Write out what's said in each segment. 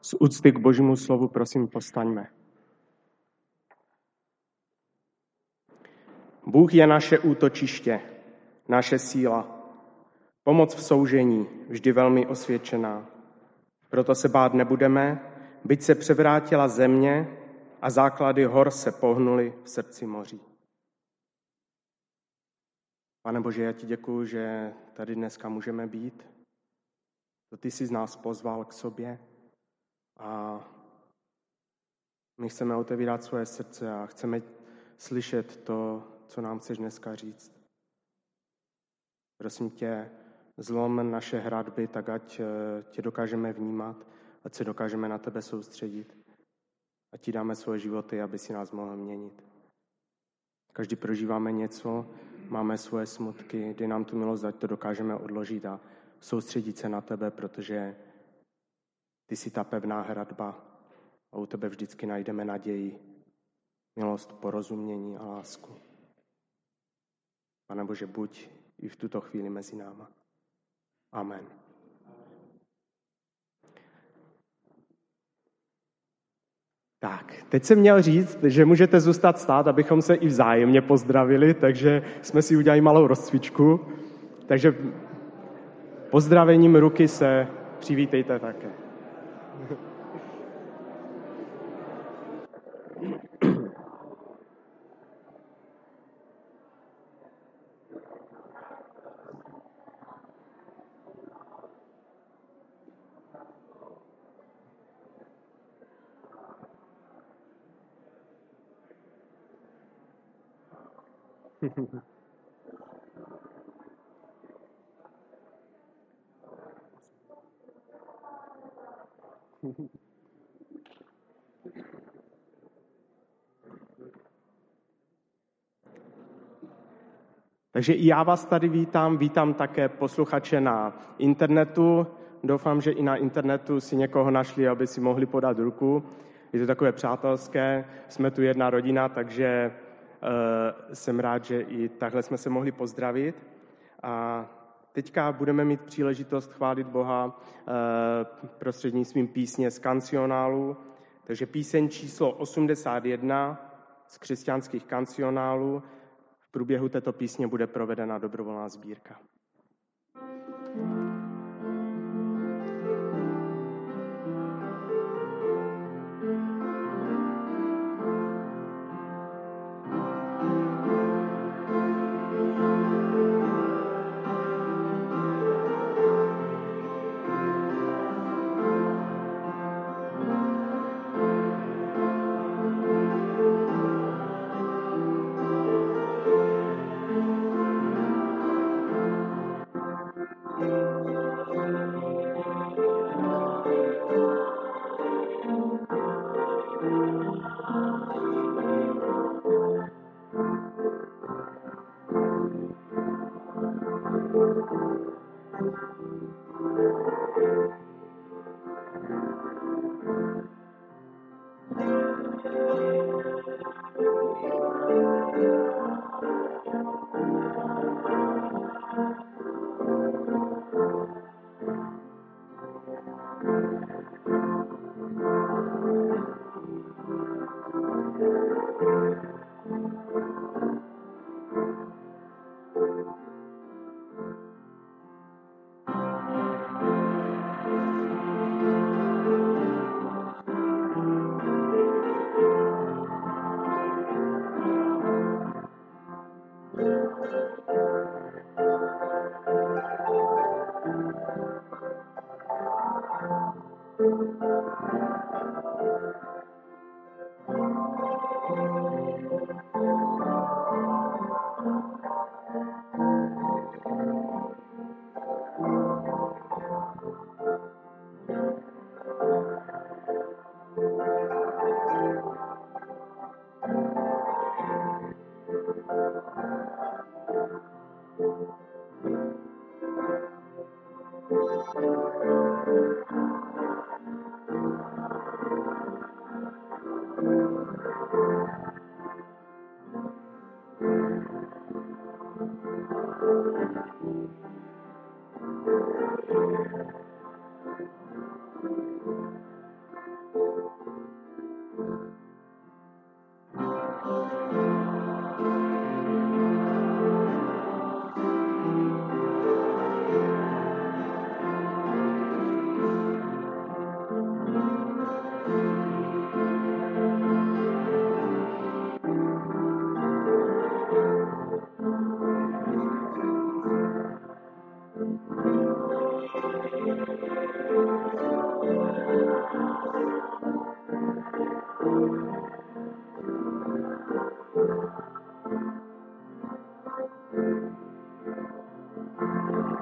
Z úcty k Božímu slovu prosím povstaňme. Bůh je naše útočiště, naše síla. Pomoc v soužení, vždy velmi osvědčená. Proto se bát nebudeme, byť se převrátila země a základy hor se pohnuly v srdci moří. Pane Bože, já ti děkuju, že tady dneska můžeme být. Ty jsi z nás pozval k sobě a my chceme otevírat svoje srdce a chceme slyšet to, co nám chceš dneska říct. Prosím tě, zlom naše hradby, tak ať tě dokážeme vnímat, ať se dokážeme na tebe soustředit. Ať ti dáme svoje životy, aby si nás mohl měnit. Každý prožíváme něco, máme svoje smutky, dej nám tu milost, ať to dokážeme odložit a soustředit se na tebe, protože ty jsi ta pevná hradba a u tebe vždycky najdeme naději, milost, porozumění a lásku. Pane Bože, buď i v tuto chvíli mezi náma. Amen. Tak, teď jsem měl říct, že můžete zůstat stát, abychom se i vzájemně pozdravili, takže jsme si udělali malou rozcvičku. Takže pozdravením ruky se přivítejte také. Takže i já vás tady vítám také posluchače na internetu. Doufám, že i na internetu si někoho našli, aby si mohli podat ruku. Je to takové přátelské, jsme tu jedna rodina, takže jsem rád, že i takhle jsme se mohli pozdravit. A teďka budeme mít příležitost chválit Boha prostřednictvím písně z kancionálu. Takže píseň číslo 81 z křesťanských kancionálů. V průběhu této písně bude provedena dobrovolná sbírka.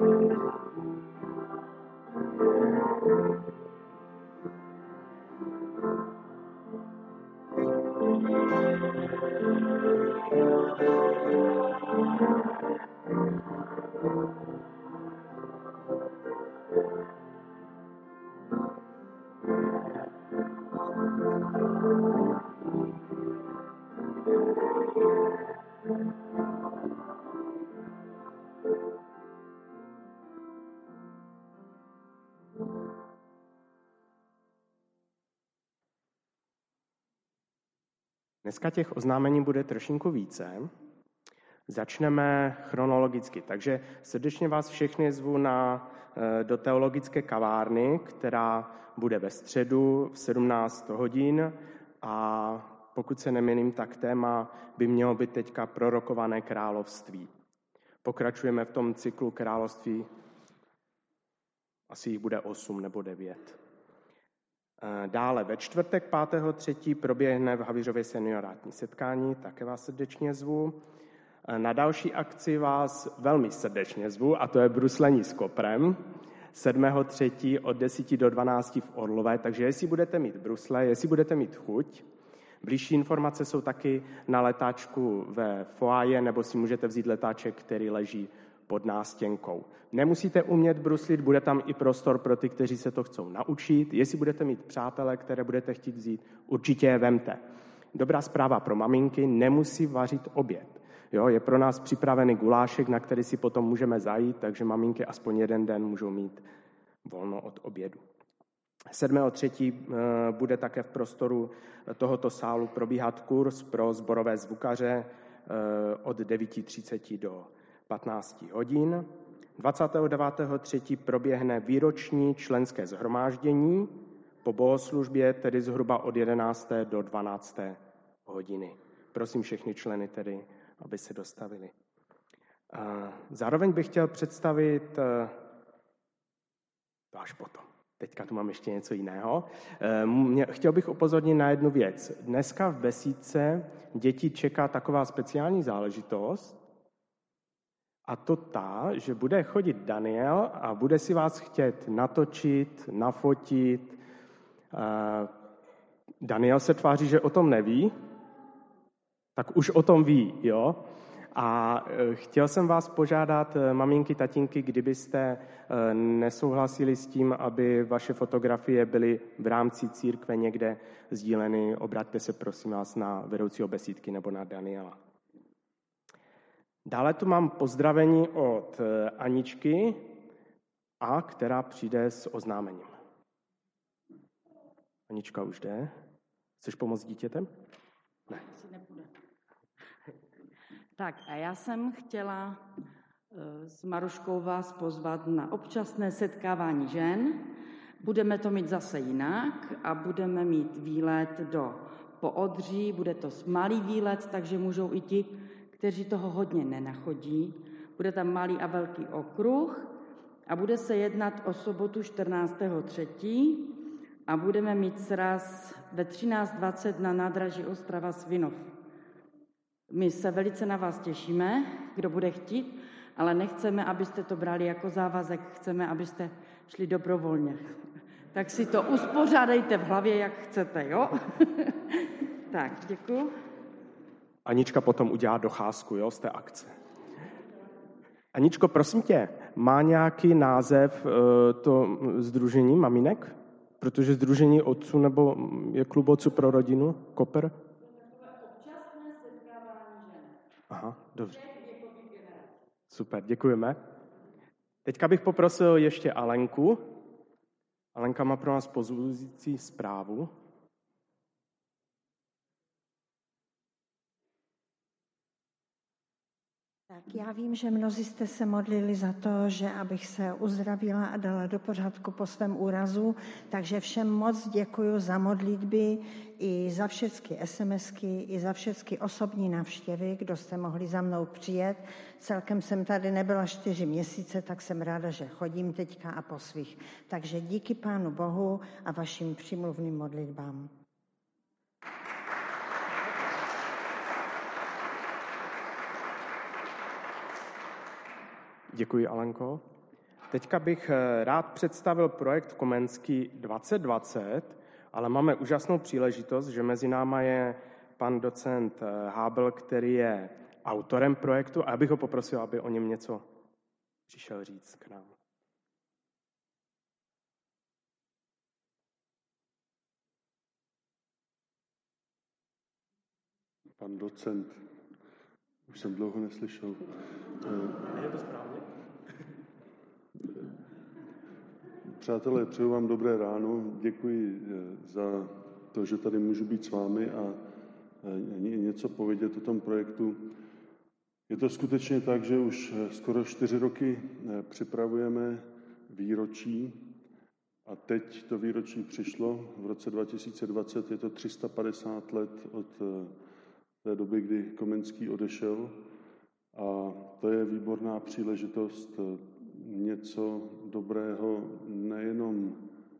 Dneska těch oznámení bude trošinku více. Začneme chronologicky, takže srdečně vás všechny zvu do teologické kavárny, která bude ve středu v 17 hodin a pokud se nemýlím, tak téma by mělo být teďka prorokované království. Pokračujeme v tom cyklu království, asi jich bude 8 nebo 9. Dále ve čtvrtek 5.3. proběhne v Havířově seniorátní setkání, také vás srdečně zvu. Na další akci vás velmi srdečně zvu, a to je bruslení s koprem 7.3. od 10 do 12 v Orlové, takže jestli budete mít brusle, jestli budete mít chuť, blížší informace jsou taky na letáčku ve foaje, nebo si můžete vzít letáček, který leží pod nástěnkou. Nemusíte umět bruslit, bude tam i prostor pro ty, kteří se to chcou naučit. Jestli budete mít přátele, které budete chtít vzít, určitě je vemte. Dobrá zpráva pro maminky, nemusí vařit oběd. Jo, je pro nás připravený gulášek, na který si potom můžeme zajít, takže maminky aspoň jeden den můžou mít volno od obědu. 7.3. bude také v prostoru tohoto sálu probíhat kurz pro sborové zvukaře od 9.30 do 15 hodin. 29.3. proběhne výroční členské shromáždění po bohoslužbě, tedy zhruba od 11. do 12. hodiny. Prosím všechny členy tedy, aby se dostavili. Zároveň bych chtěl představit, to až potom, teďka tu mám ještě něco jiného. Chtěl bych upozornit na jednu věc. Dneska v besídce děti čeká taková speciální záležitost, a to ta, že bude chodit Daniel a bude si vás chtět natočit, nafotit. Daniel se tváří, že o tom neví, tak už o tom ví, jo? A chtěl jsem vás požádat, maminky, tatínky, kdybyste nesouhlasili s tím, aby vaše fotografie byly v rámci církve někde sdíleny, obraťte se prosím vás na vedoucího besídky nebo na Daniela. Dále tu mám pozdravení od Aničky, která přijde s oznámením. Anička už jde. Chceš pomoct dítětem? Ne. Tak a já jsem chtěla s Maruškou vás pozvat na občasné setkávání žen. Budeme to mít zase jinak a budeme mít výlet do Poodří. Bude to malý výlet, takže můžou i ti, kteří toho hodně nenachodí. Bude tam malý a velký okruh a bude se jednat o sobotu 14.3. a budeme mít sraz ve 13:20 na nádraží Ostrava Svinov. My se velice na vás těšíme, kdo bude chtít, ale nechceme, abyste to brali jako závazek, chceme, abyste šli dobrovolně. Tak si to uspořádejte v hlavě, jak chcete, jo? Tak, děkuju. Anička potom udělá docházku, jo, z té akce. Aničko, prosím tě, má nějaký název to sdružení maminek? Protože sdružení otců nebo je klub otců pro rodinu? Koper? Občasné setkávání žen. Aha, dobře. Super, děkujeme. Teďka bych poprosil ještě Alenku. Alenka má pro nás pozbuzující zprávu. Tak já vím, že mnozí jste se modlili za to, že abych se uzdravila a dala do pořádku po svém úrazu, takže všem moc děkuji za modlitby i za všechny SMSky, i za všechny osobní návštěvy, kdo jste mohli za mnou přijet. Celkem jsem tady nebyla 4 měsíce, tak jsem ráda, že chodím teďka a po svých. Takže díky Pánu Bohu a vašim přímluvným modlitbám. Děkuji, Alenko. Teďka bych rád představil projekt Komenský 2020, ale máme úžasnou příležitost, že mezi náma je pan docent Hábl, který je autorem projektu, a já bych ho poprosil, aby o něm něco přišel říct k nám. Pan docent, už jsem dlouho neslyšel. Je to správně? Přátelé, přeju vám dobré ráno. Děkuji za to, že tady můžu být s vámi a něco povědět o tom projektu. Je to skutečně tak, že už skoro 4 roky připravujeme výročí a teď to výročí přišlo. V roce 2020 je to 350 let od té doby, kdy Komenský odešel, a to je výborná příležitost něco dobrého nejenom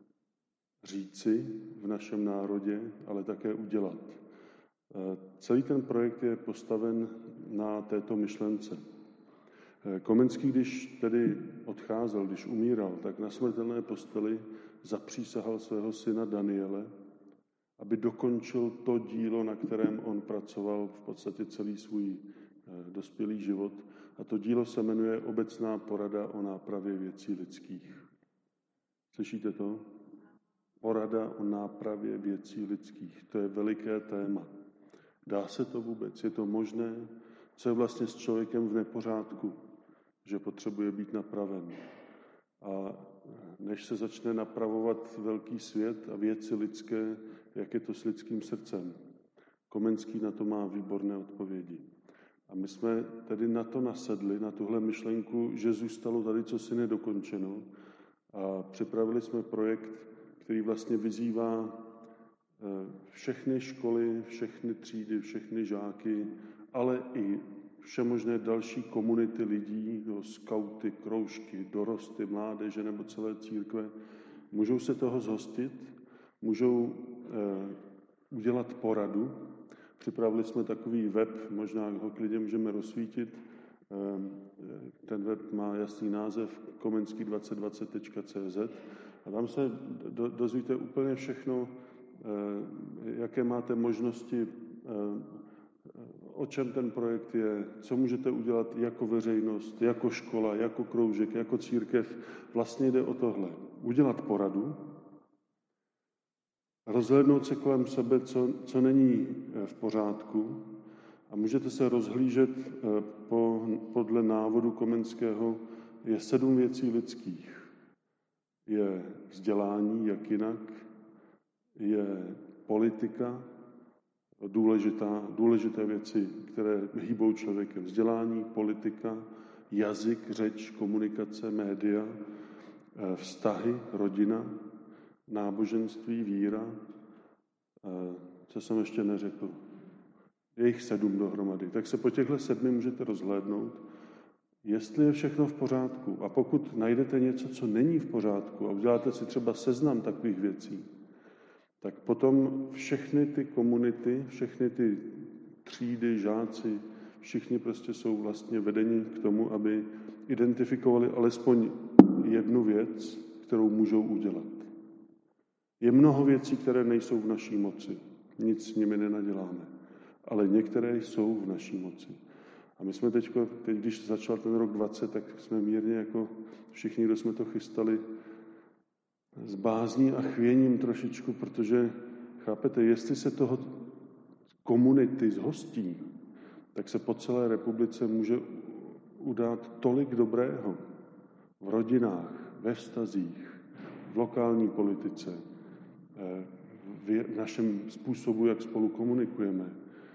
říci v našem národě, ale také udělat. Celý ten projekt je postaven na této myšlence. Komenský, když tedy odcházel, když umíral, tak na smrtelné posteli zapřísahal svého syna Daniele, aby dokončil to dílo, na kterém on pracoval v podstatě celý svůj dospělý život. A to dílo se jmenuje Obecná porada o nápravě věcí lidských. Slyšíte to? Porada o nápravě věcí lidských. To je veliké téma. Dá se to vůbec? Je to možné? Co je vlastně s člověkem v nepořádku? Že potřebuje být napraven. A než se začne napravovat velký svět a věci lidské, jak je to s lidským srdcem? Komenský na to má výborné odpovědi. A my jsme tedy na to nasedli, na tuhle myšlenku, že zůstalo tady cosi nedokončeno, a připravili jsme projekt, který vlastně vyzývá všechny školy, všechny třídy, všechny žáky, ale i všemožné další komunity lidí, skauty, kroužky, dorosty, mládeže nebo celé církve, můžou se toho zhostit, můžou udělat poradu. Připravili jsme takový web, možná ho klidně můžeme rozsvítit. Ten web má jasný název komenský2020.cz a tam se dozvíte úplně všechno, jaké máte možnosti, o čem ten projekt je, co můžete udělat jako veřejnost, jako škola, jako kroužek, jako církev. Vlastně jde o tohle. Udělat poradu, rozhlédnout se kolem sebe, co není v pořádku, a můžete se rozhlížet podle návodu Komenského. Je 7 věcí lidských. Je vzdělání, jak jinak, je politika, důležité věci, které hýbou člověkem. Vzdělání, politika, jazyk, řeč, komunikace, média, vztahy, rodina, náboženství, víra. Co jsem ještě neřekl? Je jich 7 dohromady. Tak se po těchto 7 můžete rozhlédnout, jestli je všechno v pořádku. A pokud najdete něco, co není v pořádku, a uděláte si třeba seznam takových věcí, tak potom všechny ty komunity, všechny ty třídy, žáci, všichni prostě jsou vlastně vedeni k tomu, aby identifikovali alespoň jednu věc, kterou můžou udělat. Je mnoho věcí, které nejsou v naší moci. Nic s nimi nenaděláme. Ale některé jsou v naší moci. A my jsme teď, když začal ten rok 20, tak jsme mírně jako všichni, kdo jsme to chystali, s bázní a chvěním trošičku, protože, chápete, jestli se toho komunity zhostí, tak se po celé republice může udát tolik dobrého v rodinách, ve vztazích, v lokální politice, v našem způsobu, jak spolu komunikujeme.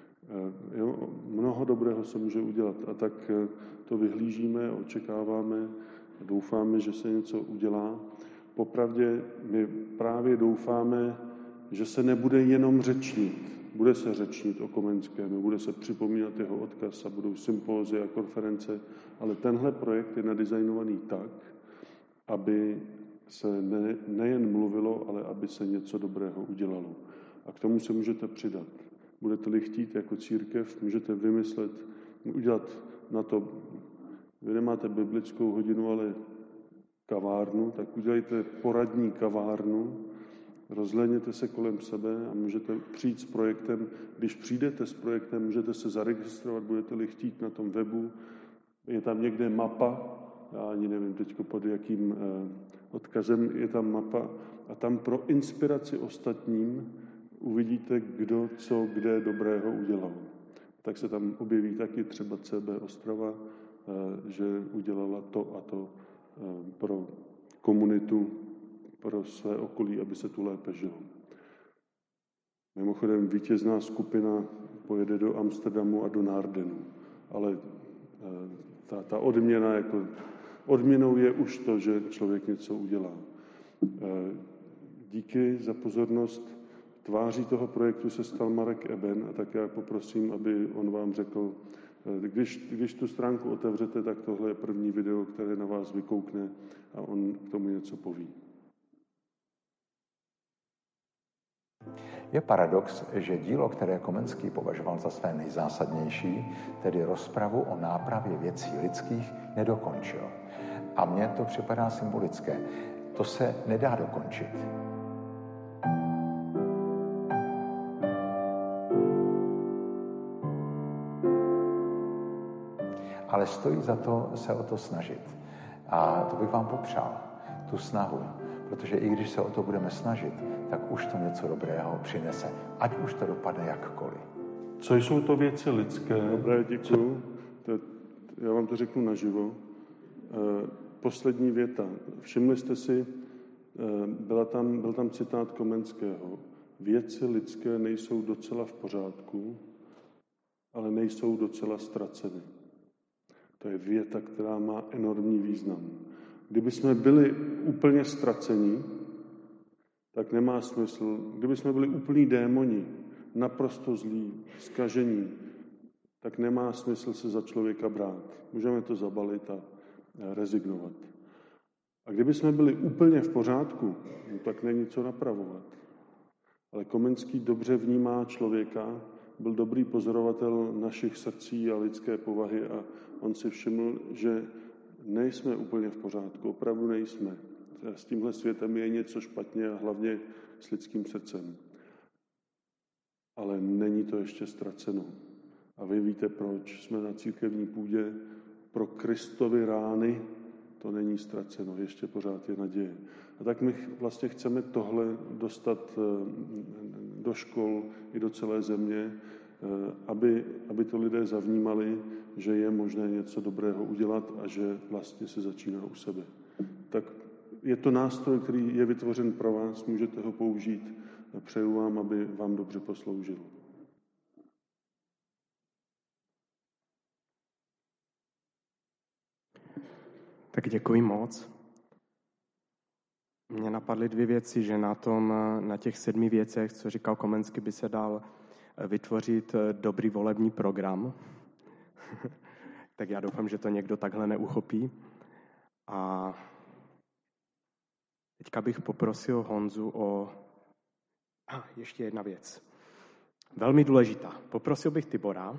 Mnoho dobrého se může udělat, a tak to vyhlížíme, očekáváme, doufáme, že se něco udělá. Popravdě my právě doufáme, že se nebude jenom řečnit. Bude se řečnit o Komenském, bude se připomínat jeho odkaz a budou sympózy a konference, ale tenhle projekt je nadizajnovaný tak, aby se nejen mluvilo, ale aby se něco dobrého udělalo. A k tomu se můžete přidat. Budete-li chtít jako církev, můžete udělat na to, vy nemáte biblickou hodinu, ale kavárnu, tak udělejte poradní kavárnu, rozhlédněte se kolem sebe a můžete přijít s projektem. Když přijdete s projektem, můžete se zaregistrovat, budete-li chtít na tom webu. Je tam někde mapa, já ani nevím teď pod jakým odkazem je tam mapa, a tam pro inspiraci ostatním uvidíte, kdo co kde dobrého udělal. Tak se tam objeví taky třeba CB Ostrava, že udělala to a to pro komunitu, pro své okolí, aby se tu lépe žilo. Mimochodem vítězná skupina pojede do Amsterdamu a do Nardenu, ale ta odměna, jako odměnou je už to, že člověk něco udělá. Díky za pozornost. Tváří toho projektu se stal Marek Eben a tak já poprosím, aby on vám řekl, když tu stránku otevřete, tak tohle je první video, které na vás vykoukne a on k tomu něco poví. Je paradox, že dílo, které Komenský považoval za své nejzásadnější, tedy rozpravu o nápravě věcí lidských, nedokončil. A mně to připadá symbolické. To se nedá dokončit. Ale stojí za to se o to snažit. A to bych vám popřál, tu snahu. Protože i když se o to budeme snažit, tak už to něco dobrého přinese. Ať už to dopadne jakkoliv. Co jsou to věci lidské? Dobré, děkuju. Já vám to řeknu naživo. Poslední věta. Všimli jste si, byl tam citát Komenského. Věci lidské nejsou docela v pořádku, ale nejsou docela ztraceny. To je věta, která má enormní význam. Kdyby jsme byli úplně ztraceni, tak nemá smysl. Kdyby jsme byli úplní démoni, naprosto zlí, zkažení, tak nemá smysl se za člověka brát. Můžeme to zabalit a rezignovat. A kdyby jsme byli úplně v pořádku, tak není co napravovat. Ale Komenský dobře vnímá člověka, byl dobrý pozorovatel našich srdcí a lidské povahy a on si všiml, že nejsme úplně v pořádku, opravdu nejsme. S tímhle světem je něco špatně a hlavně s lidským srdcem. Ale není to ještě ztraceno. A vy víte proč. Jsme na církevní půdě. Pro Kristovy rány to není ztraceno. Ještě pořád je naděje. A tak my vlastně chceme tohle dostat do škol i do celé země, aby to lidé zavnímali, že je možné něco dobrého udělat a že vlastně se začíná u sebe. Tak je to nástroj, který je vytvořen pro vás, můžete ho použít. Přeju vám, aby vám dobře posloužil. Tak děkuji moc. Mně napadly 2 věci, že na těch 7 věcech, co říkal Komenský, by se dal vytvořit dobrý volební program. Tak já doufám, že to někdo takhle neuchopí. A teďka bych poprosil Honzu o ještě jedna věc. Velmi důležitá. Poprosil bych Tibora,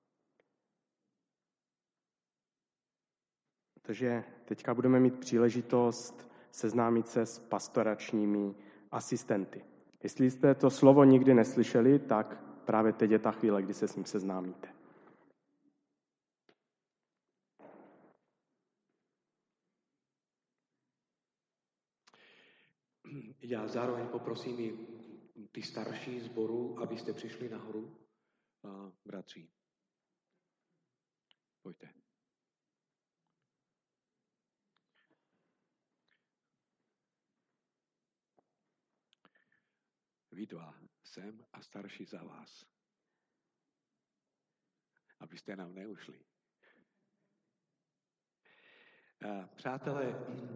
protože teďka budeme mít příležitost seznámit se s pastoračními asistenty. Jestli jste to slovo nikdy neslyšeli, tak právě teď je ta chvíle, kdy se s ním seznámíte. Já zároveň poprosím i ty starší sboru, abyste přišli nahoru. Bratři, pojďte. Vy 2 sem a starší za vás. Abyste nám neušli. Přátelé,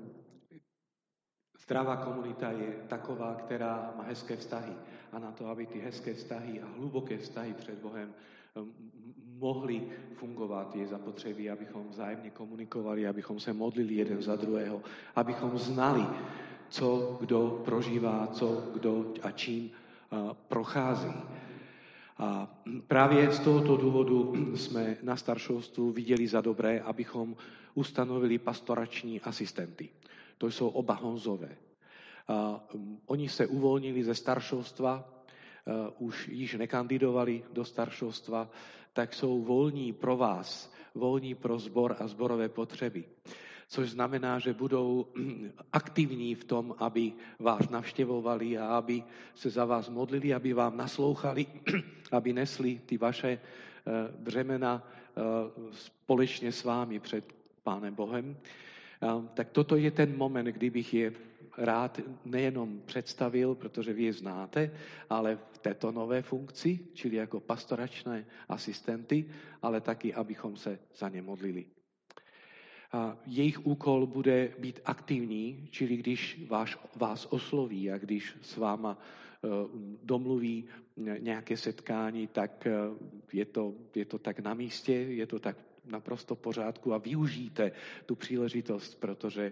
zdravá komunita je taková, která má hezké vztahy. A na to, aby ty hezké vztahy a hluboké vztahy před Bohem mohly fungovat, je zapotřebí, abychom vzájemně komunikovali, abychom se modlili jeden za druhého, abychom znali, co kdo prožívá, co kdo a čím prochází. A právě z tohoto důvodu jsme na staršovstvu viděli za dobré, abychom ustanovili pastorační asistenty. To jsou oba Honzové. Oni se uvolnili ze staršovstva, už již nekandidovali do staršovstva, tak jsou volní pro vás, volní pro sbor a sborové potřeby. Což znamená, že budou aktivní v tom, aby vás navštěvovali a aby se za vás modlili, aby vám naslouchali, aby nesli ty vaše břemena společně s vámi před Pánem Bohem. Tak toto je ten moment, kdy bych je rád nejenom představil, protože vy je znáte, ale v této nové funkci, čili jako pastoračné asistenty, ale taky, abychom se za ně modlili. A jejich úkol bude být aktivní, čili když vás osloví a když s váma domluví nějaké setkání, tak je to tak na místě, je to tak naprosto v pořádku a využijte tu příležitost, protože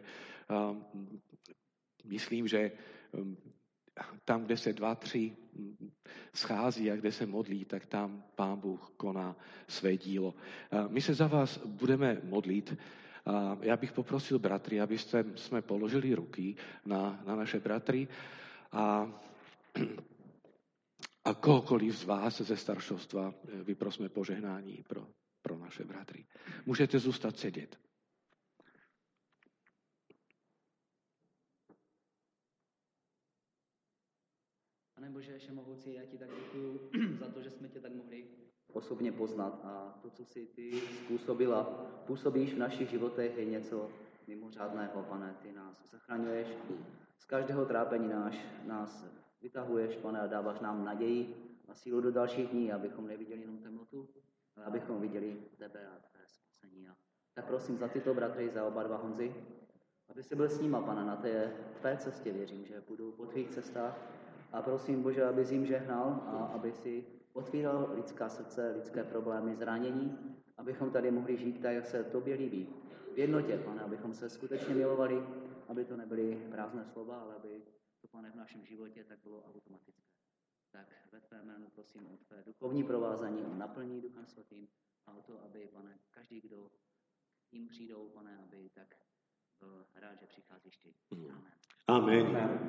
myslím, že tam, kde se 2-3 schází a kde se modlí, tak tam Pán Bůh koná své dílo. My se za vás budeme modlit. Já bych poprosil bratry, abyste jsme položili ruky na naše bratry a kohokoliv z vás ze staršovstva vyprosme požehnání pro naše bratry. Můžete zůstat sedět. Pane Bože, všemohoucí, já ti tak děkuju za to, že jsme tě tak mohli osobně poznat a to, co jsi ty způsobila, působíš v našich životech, je něco mimořádného, Pane. Ty nás zachraňuješ z každého trápení nás vytahuješ, Pane, a dáváš nám naději a sílu do dalších dní, abychom neviděli jenom temnotu, ale abychom viděli tebe a tvé spasení. Tak prosím za tyto bratry, za oba dva Honzy, aby jsi byl s nima, Pane, na té tvé cestě, věřím, že budou po tvých cestách. A prosím, Bože, aby jsi jim žehnal a aby si otvíral lidská srdce, lidské problémy, zranění, abychom tady mohli žít tak, jak se tobě líbí. V jednotě, Pane, abychom se skutečně milovali, aby to nebyly prázdné slova, ale aby to, Pane, v našem životě tak bylo automatické. Tak ve tvé jménu prosím o tvé duchovní provázání, o naplnění Duchem Svatým a o to, aby, Pane, každý, kdo jim přijdou, Pane, aby tak byl rád, že přicházíš ty. Amen. Amen.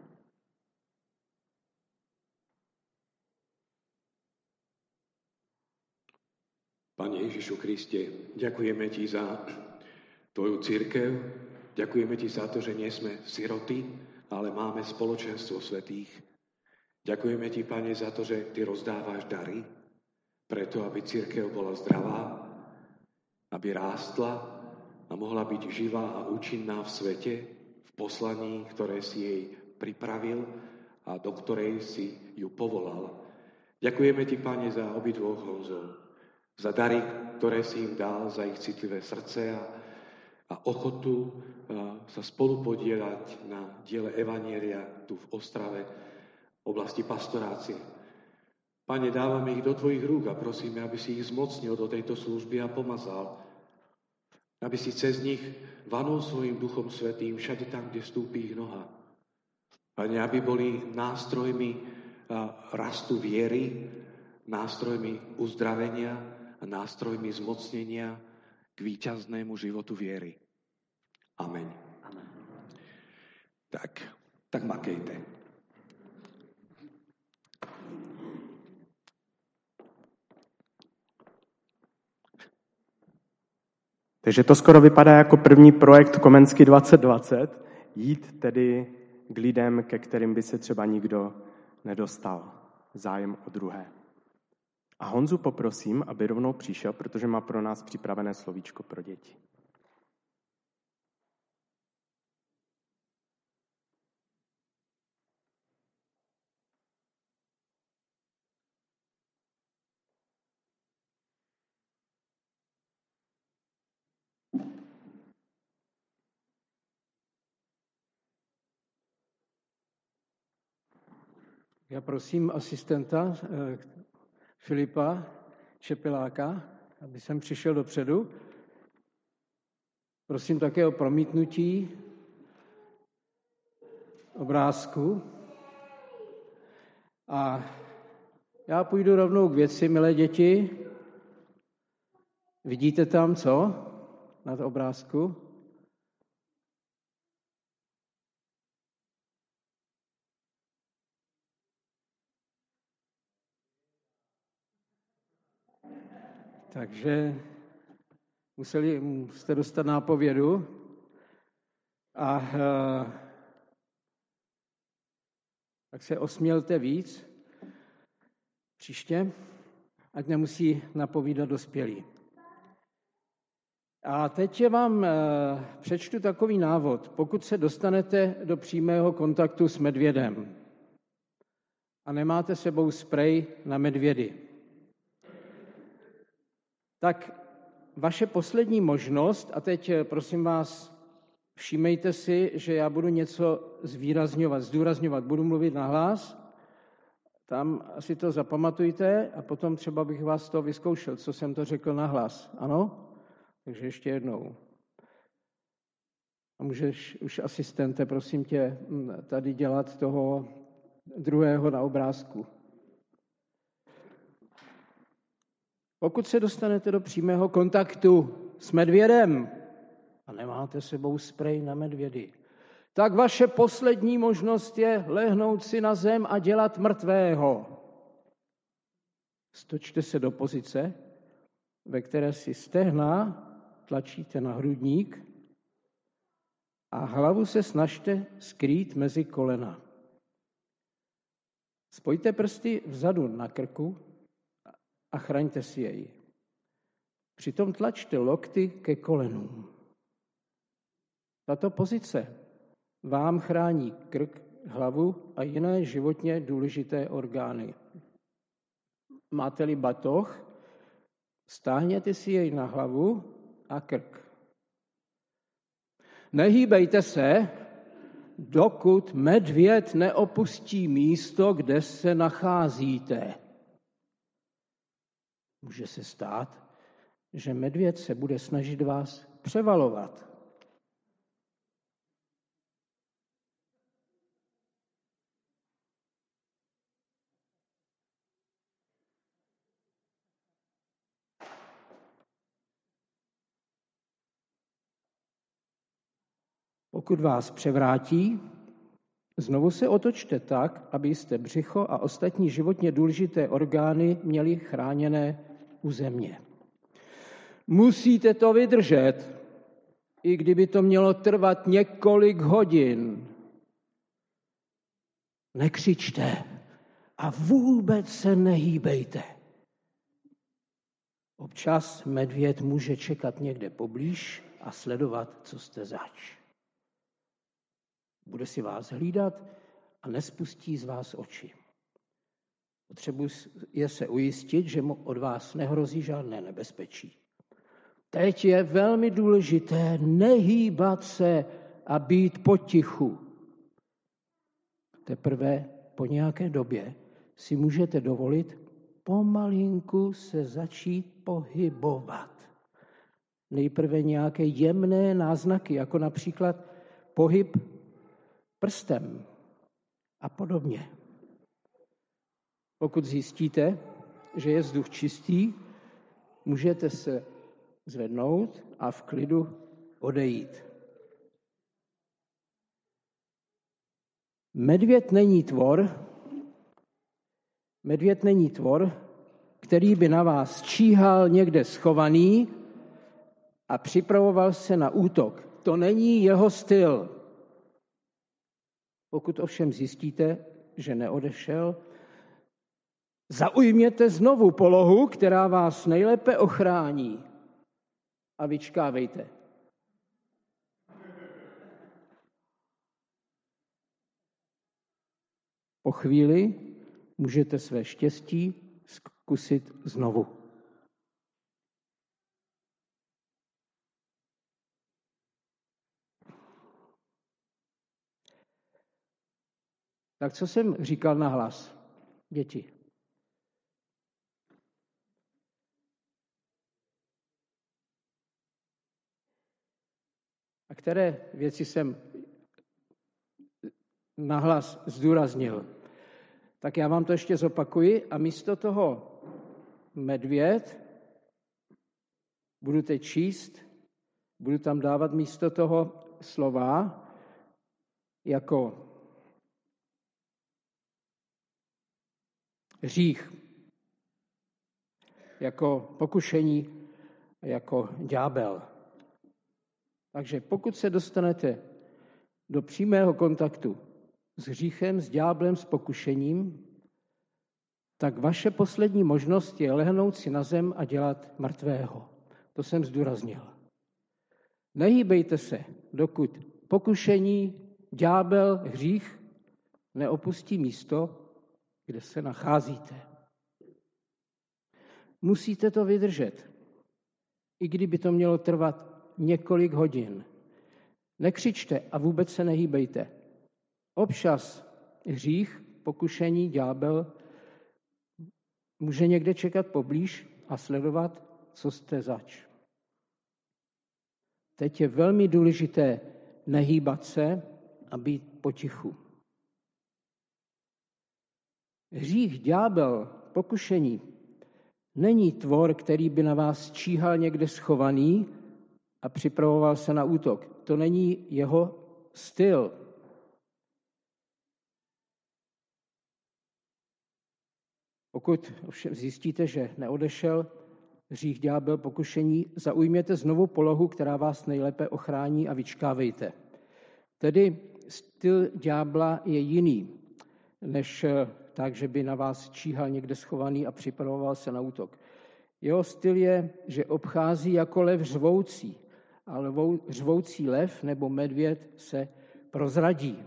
Pane Ježišu Kriste, ďakujeme ti za tvoju cirkev, ďakujeme ti za to, že nie sme siroty, ale máme spoločenstvo svätých. Ďakujeme ti, Pane, za to, že ty rozdávaš dary, preto, aby cirkev bola zdravá, aby rástla a mohla byť živá a účinná v svete, v poslaní, ktoré si jej pripravil a do ktorej si ju povolal. Ďakujeme ti, Pane, za obidvoch Honzov, za dary, ktoré si im dal, za ich citlivé srdce a ochotu sa spolu podieľať na diele Evanjelia tu v Ostrave, v oblasti pastorácie. Pane, dávame ich do tvojich rúk a prosíme, aby si ich zmocnil do tejto služby a pomazal. Aby si cez nich vanul svojim Duchom Svätým všade tam, kde vstúpi ich noha. Pane, aby boli nástrojmi rastu viery, nástrojmi uzdravenia a nástrojmi zmocnenia k víťaznému životu viery. Amen. Amen. Tak makejte. Takže to skoro vypadá jako první projekt Komenský 2020, jít tedy k lidem, ke kterým by se třeba nikdo nedostal. Zájem o druhé. A Honzu poprosím, aby rovnou přišel, protože má pro nás připravené slovíčko pro děti. Já prosím asistenta Filipa Čepiláka, aby sem přišel dopředu. Prosím také o promítnutí obrázku. A já půjdu rovnou k věci, milé děti. Vidíte tam co na obrázku? takže jste dostat nápovědu a tak se osmělte víc příště, ať nemusí napovídat dospělí. A teď vám přečtu takový návod. Pokud se dostanete do přímého kontaktu s medvědem a nemáte sebou sprej na medvědy, tak vaše poslední možnost, a teď prosím vás, všímejte si, že já budu něco zdůrazňovat, budu mluvit nahlas, tam si to zapamatujte a potom třeba bych vás to vyzkoušel, co jsem to řekl nahlas. Ano? Takže ještě jednou. A můžeš už, asistente, prosím tě, tady dělat toho druhého na obrázku. Pokud se dostanete do přímého kontaktu s medvědem a nemáte sebou sprej na medvědy, tak vaše poslední možnost je lehnout si na zem a dělat mrtvého. Stočte se do pozice, ve které si stehna tlačíte na hrudník a hlavu se snažte skrýt mezi kolena. Spojte prsty vzadu na krku a chraňte si jej. Přitom tlačte lokty ke kolenům. Tato pozice vám chrání krk, hlavu a jiné životně důležité orgány. Máte-li batoh, stáhněte si jej na hlavu a krk. Nehýbejte se, dokud medvěd neopustí místo, kde se nacházíte. Může se stát, že medvěd se bude snažit vás převalovat. Pokud vás převrátí, znovu se otočte tak, abyste břicho a ostatní životně důležité orgány měli chráněné u země. Musíte to vydržet, i kdyby to mělo trvat několik hodin. Nekřičte a vůbec se nehýbejte. Občas medvěd může čekat někde poblíž a sledovat, co jste zač. Bude si vás hlídat a nespustí z vás oči. Potřebuje se ujistit, že mu od vás nehrozí žádné nebezpečí. Teď je velmi důležité nehýbat se a být potichu. Teprve po nějaké době si můžete dovolit pomalinku se začít pohybovat. Nejprve nějaké jemné náznaky, jako například pohyb prstem a podobně. Pokud zjistíte, že je vzduch čistý, můžete se zvednout a v klidu odejít. Medvěd není tvor, který by na vás číhal někde schovaný a připravoval se na útok. To není jeho styl. Pokud ovšem zjistíte, že neodešel, zaujměte znovu polohu, která vás nejlépe ochrání a vyčkávejte. Po chvíli můžete své štěstí zkusit znovu. Tak co jsem říkal nahlas, děti? A které věci jsem nahlas zdůraznil? Tak já vám to ještě zopakuji a místo toho medvěd budu teď číst, budu tam dávat místo toho slova jako hřích. jako pokušení, jako ďábel. Takže pokud se dostanete do přímého kontaktu s hříchem, s ďáblem, s pokušením, tak vaše poslední možnost je lehnout si na zem a dělat mrtvého. To jsem zdůraznil. Nehýbejte se, dokud pokušení, ďábel, hřích neopustí místo, kde se nacházíte. Musíte to vydržet, i kdyby to mělo trvat několik hodin. Nekřičte a vůbec se nehýbejte. Občas hřích, pokušení, ďábel může někde čekat poblíž a sledovat, co jste zač. Teď je velmi důležité nehýbat se a být potichu. Hřích, ďábel, pokušení není tvor, který by na vás číhal někde schovaný a připravoval se na útok. To není jeho styl. Pokud ovšem zjistíte, že neodešel hřích, ďábel, pokušení, zaujměte znovu polohu, která vás nejlépe ochrání a vyčkávejte. Tedy styl ďábla je jiný, než tak, že by na vás číhal někde schovaný a připravoval se na útok. Jeho styl je, že obchází jako lev řvoucí, ale řvoucí lev nebo medvěd se prozradí.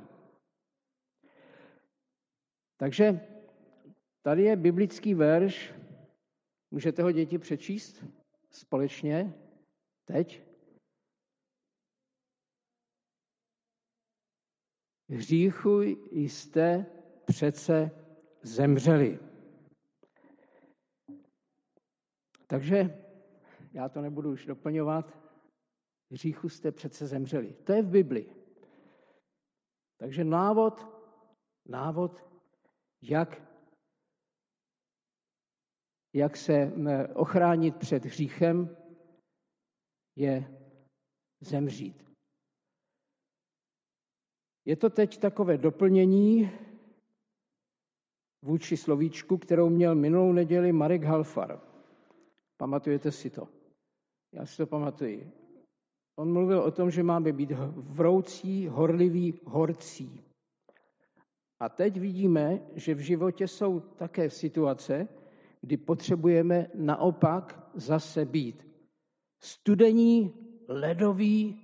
Takže tady je biblický verš, můžete ho, děti, přečíst společně teď? Hříchu jste přece zemřeli. Takže já to nebudu už doplňovat. Hříchu jste přece zemřeli. To je v Bibli. Takže návod, jak se ochránit před hříchem, je zemřít. Je to teď takové doplnění vůči slovíčku, kterou měl minulou neděli Marek Halfar. Pamatujete si to? Já si to pamatuji. On mluvil o tom, že máme být vroucí, horliví, horcí. A teď vidíme, že v životě jsou také situace, kdy potřebujeme naopak zase být studení, ledový,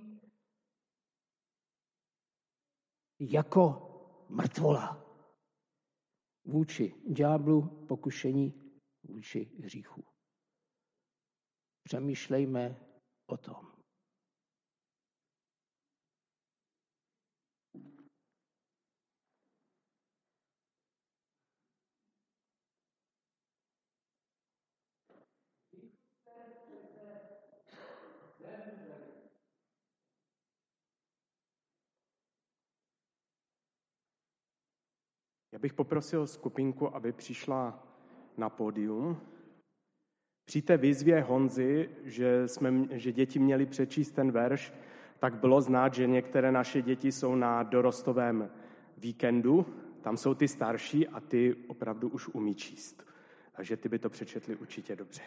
jako mrtvola vůči ďáblu, pokušení, vůči hříchu. Přemýšlejme o tom. Já bych poprosil skupinku, aby přišla na pódium. Při té výzvě Honzy, že děti měly přečíst ten verš, tak bylo znát, že některé naše děti jsou na dorostovém víkendu. Tam jsou ty starší a ty opravdu už umí číst. Takže ty by to přečetli určitě dobře.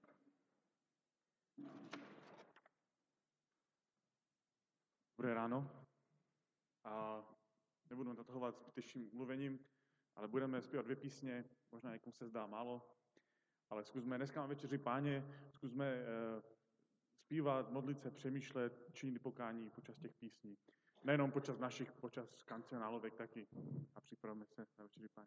Dobré ráno. A nebudu natahovat zbytečným mluvením, ale budeme zpívat 2 písně, možná někomu se zdá málo, ale zkusme, dneska máme večeři Páně, zkusme zpívat, modlit se, přemýšlet, činit pokání počas těch písní. Nejenom počas kancionálovek taky. A připravíme se na večeři Páně.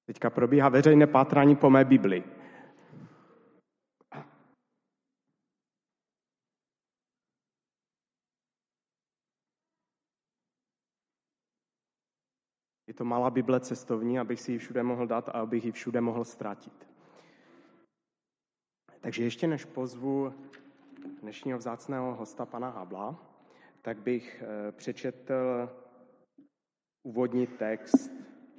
Teďka probíhá veřejné pátrání po mé Bibli. Je to malá Bible cestovní, abych si ji všude mohl dát a abych ji všude mohl ztratit. Takže ještě než pozvu dnešního vzácného hosta, pana Habla, tak bych přečetl úvodní text.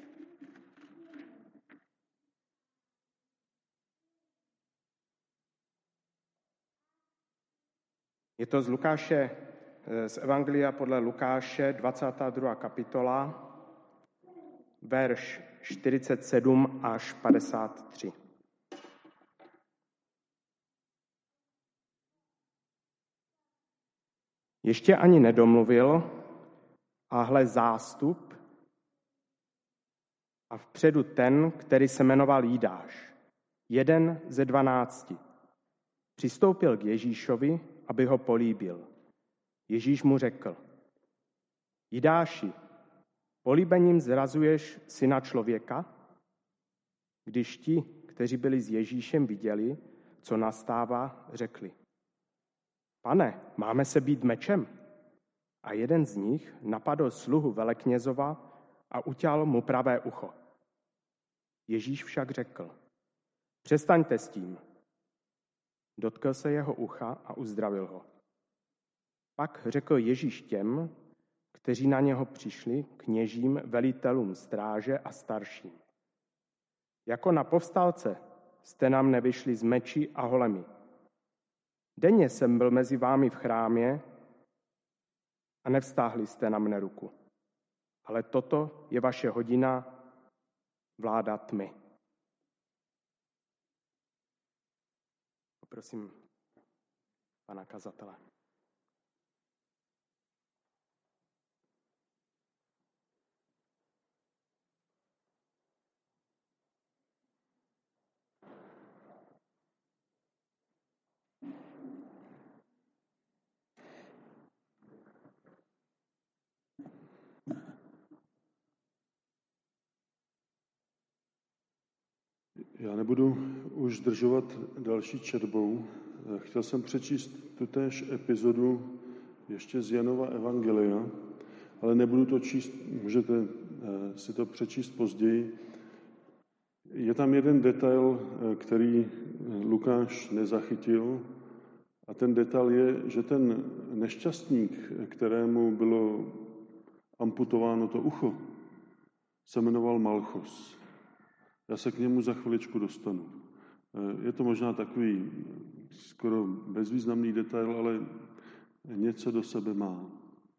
Je to z Lukáše, z Evangelia podle Lukáše, 22. kapitola, verš 47 až 53. Ještě ani nedomluvil, a hle zástup a vpředu ten, který se jmenoval Jidáš, jeden ze 12. Přistoupil k Ježíšovi, aby ho políbil. Ježíš mu řekl: Jidáši, políbením zrazuješ syna člověka? Když ti, kteří byli s Ježíšem, viděli, co nastává, řekli: Pane, máme se být mečem? A jeden z nich napadl sluhu veleknězova a uťal mu pravé ucho. Ježíš však řekl: Přestaňte s tím. Dotkl se jeho ucha a uzdravil ho. Pak řekl Ježíš těm, kteří na něho přišli, kněžím, velitelům stráže a starším: Jako na povstalce jste nám nevyšli z meči a holemi. Denně jsem byl mezi vámi v chrámě a nevstáhli jste na mne ruku. Ale toto je vaše hodina vláda tmy. Poprosím pana kazatele. Já nebudu už zdržovat další četbou. Chtěl jsem přečíst tutéž epizodu ještě z Janova evangelia, ale nebudu to číst, můžete si to přečíst později. Je tam jeden detail, který Lukáš nezachytil, a ten detail je, že ten nešťastník, kterému bylo amputováno to ucho, se jmenoval Malchus. Já se k němu za chviličku dostanu. Je to možná takový skoro bezvýznamný detail, ale něco do sebe má.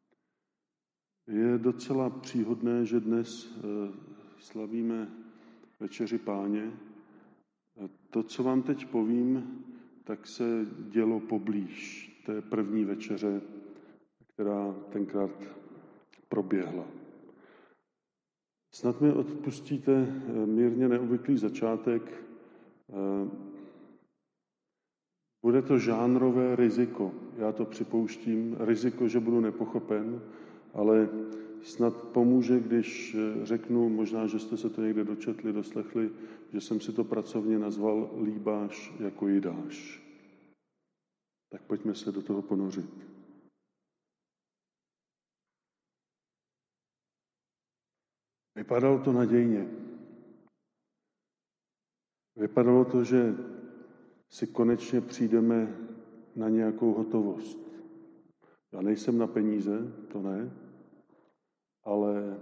Je docela příhodné, že dnes slavíme Večeři Páně. To, co vám teď povím, tak se dělo poblíž té první večeře, která tenkrát proběhla. Snad mi odpustíte mírně neobvyklý začátek. Bude to žánrové riziko. Já to připouštím. Riziko, že budu nepochopen, ale snad pomůže, když řeknu, možná, že jste se to někde dočetli, doslechli, že jsem si to pracovně nazval líbáš jako Jidáš. Tak pojďme se do toho ponořit. Vypadalo to nadějně. Vypadalo to, že si konečně přijdeme na nějakou hotovost. Já nejsem na peníze, to ne, ale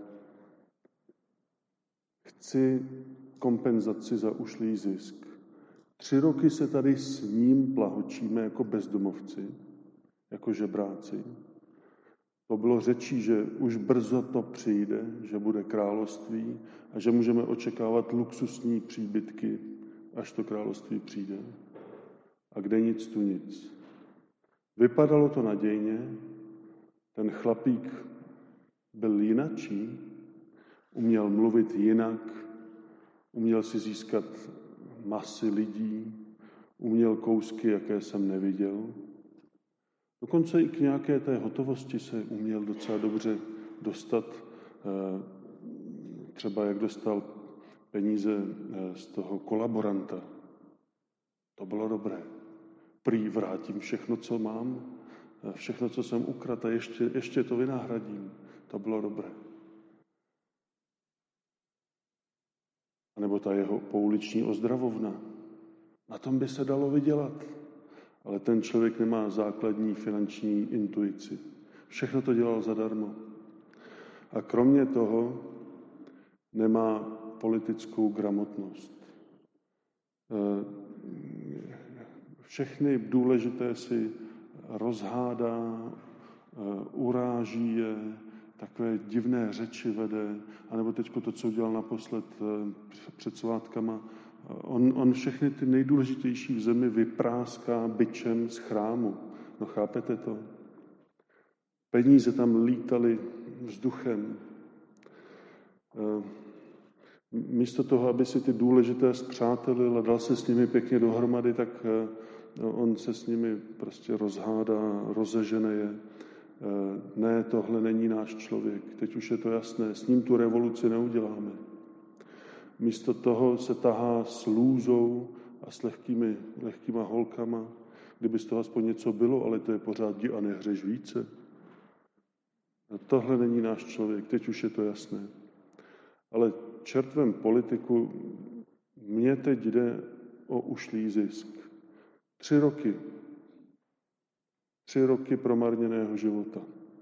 chci kompenzaci za ušlý zisk. 3 roky se tady s ním plahočíme jako bezdomovci, jako žebráci. To bylo řečí, že už brzo to přijde, že bude království a že můžeme očekávat luxusní příbytky, až to království přijde. A kde nic, tu nic. Vypadalo to nadějně, ten chlapík byl jinačí, uměl mluvit jinak, uměl si získat masy lidí, uměl kousky, jaké jsem neviděl. Dokonce i k nějaké té hotovosti se uměl docela dobře dostat, třeba jak dostal peníze z toho kolaboranta. To bylo dobré. Prý vrátím všechno, co mám, všechno, co jsem ukradl a ještě to vynahradím. To bylo dobré. A nebo ta jeho pouliční ozdravovna. Na tom by se dalo vydělat. Ale ten člověk nemá základní finanční intuici. Všechno to dělal zadarmo. A kromě toho nemá politickou gramotnost. Všechny důležité si rozhádá, uráží je, takové divné řeči vede, anebo teďko to, co udělal naposled před svátkama. On všechny ty nejdůležitější v zemi vypráská bičem z chrámu. No chápete to? Peníze tam lítaly vzduchem. Místo toho, aby si ty důležité spřátelil a dal se s nimi pěkně dohromady, tak on se s nimi prostě rozhádá, rozežene je. Ne, tohle není náš člověk. Teď už je to jasné. S ním tu revoluci neuděláme. Místo toho se tahá s lůzou a s lehkýma holkama. Kdyby z toho aspoň něco bylo, ale to je pořád jdi a nehřeš více. A tohle není náš člověk. Teď už je to jasné. Ale čertvem politiku, mně teď jde o ušlý zisk. 3 roky. 3 roky promarněného života.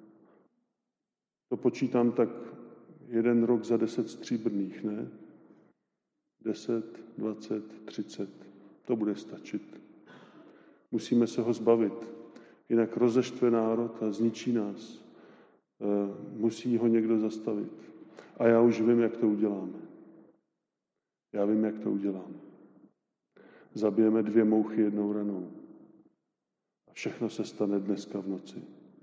To počítám tak 1 rok za 10 stříbrných, ne? 10, 20, 30. To bude stačit. Musíme se ho zbavit. Jinak rozeštve národ a zničí nás. Musí ho někdo zastavit. A já už vím, jak to uděláme. Já vím, jak to uděláme. Zabijeme 2 mouchy 1 ranou. A všechno se stane dneska v noci.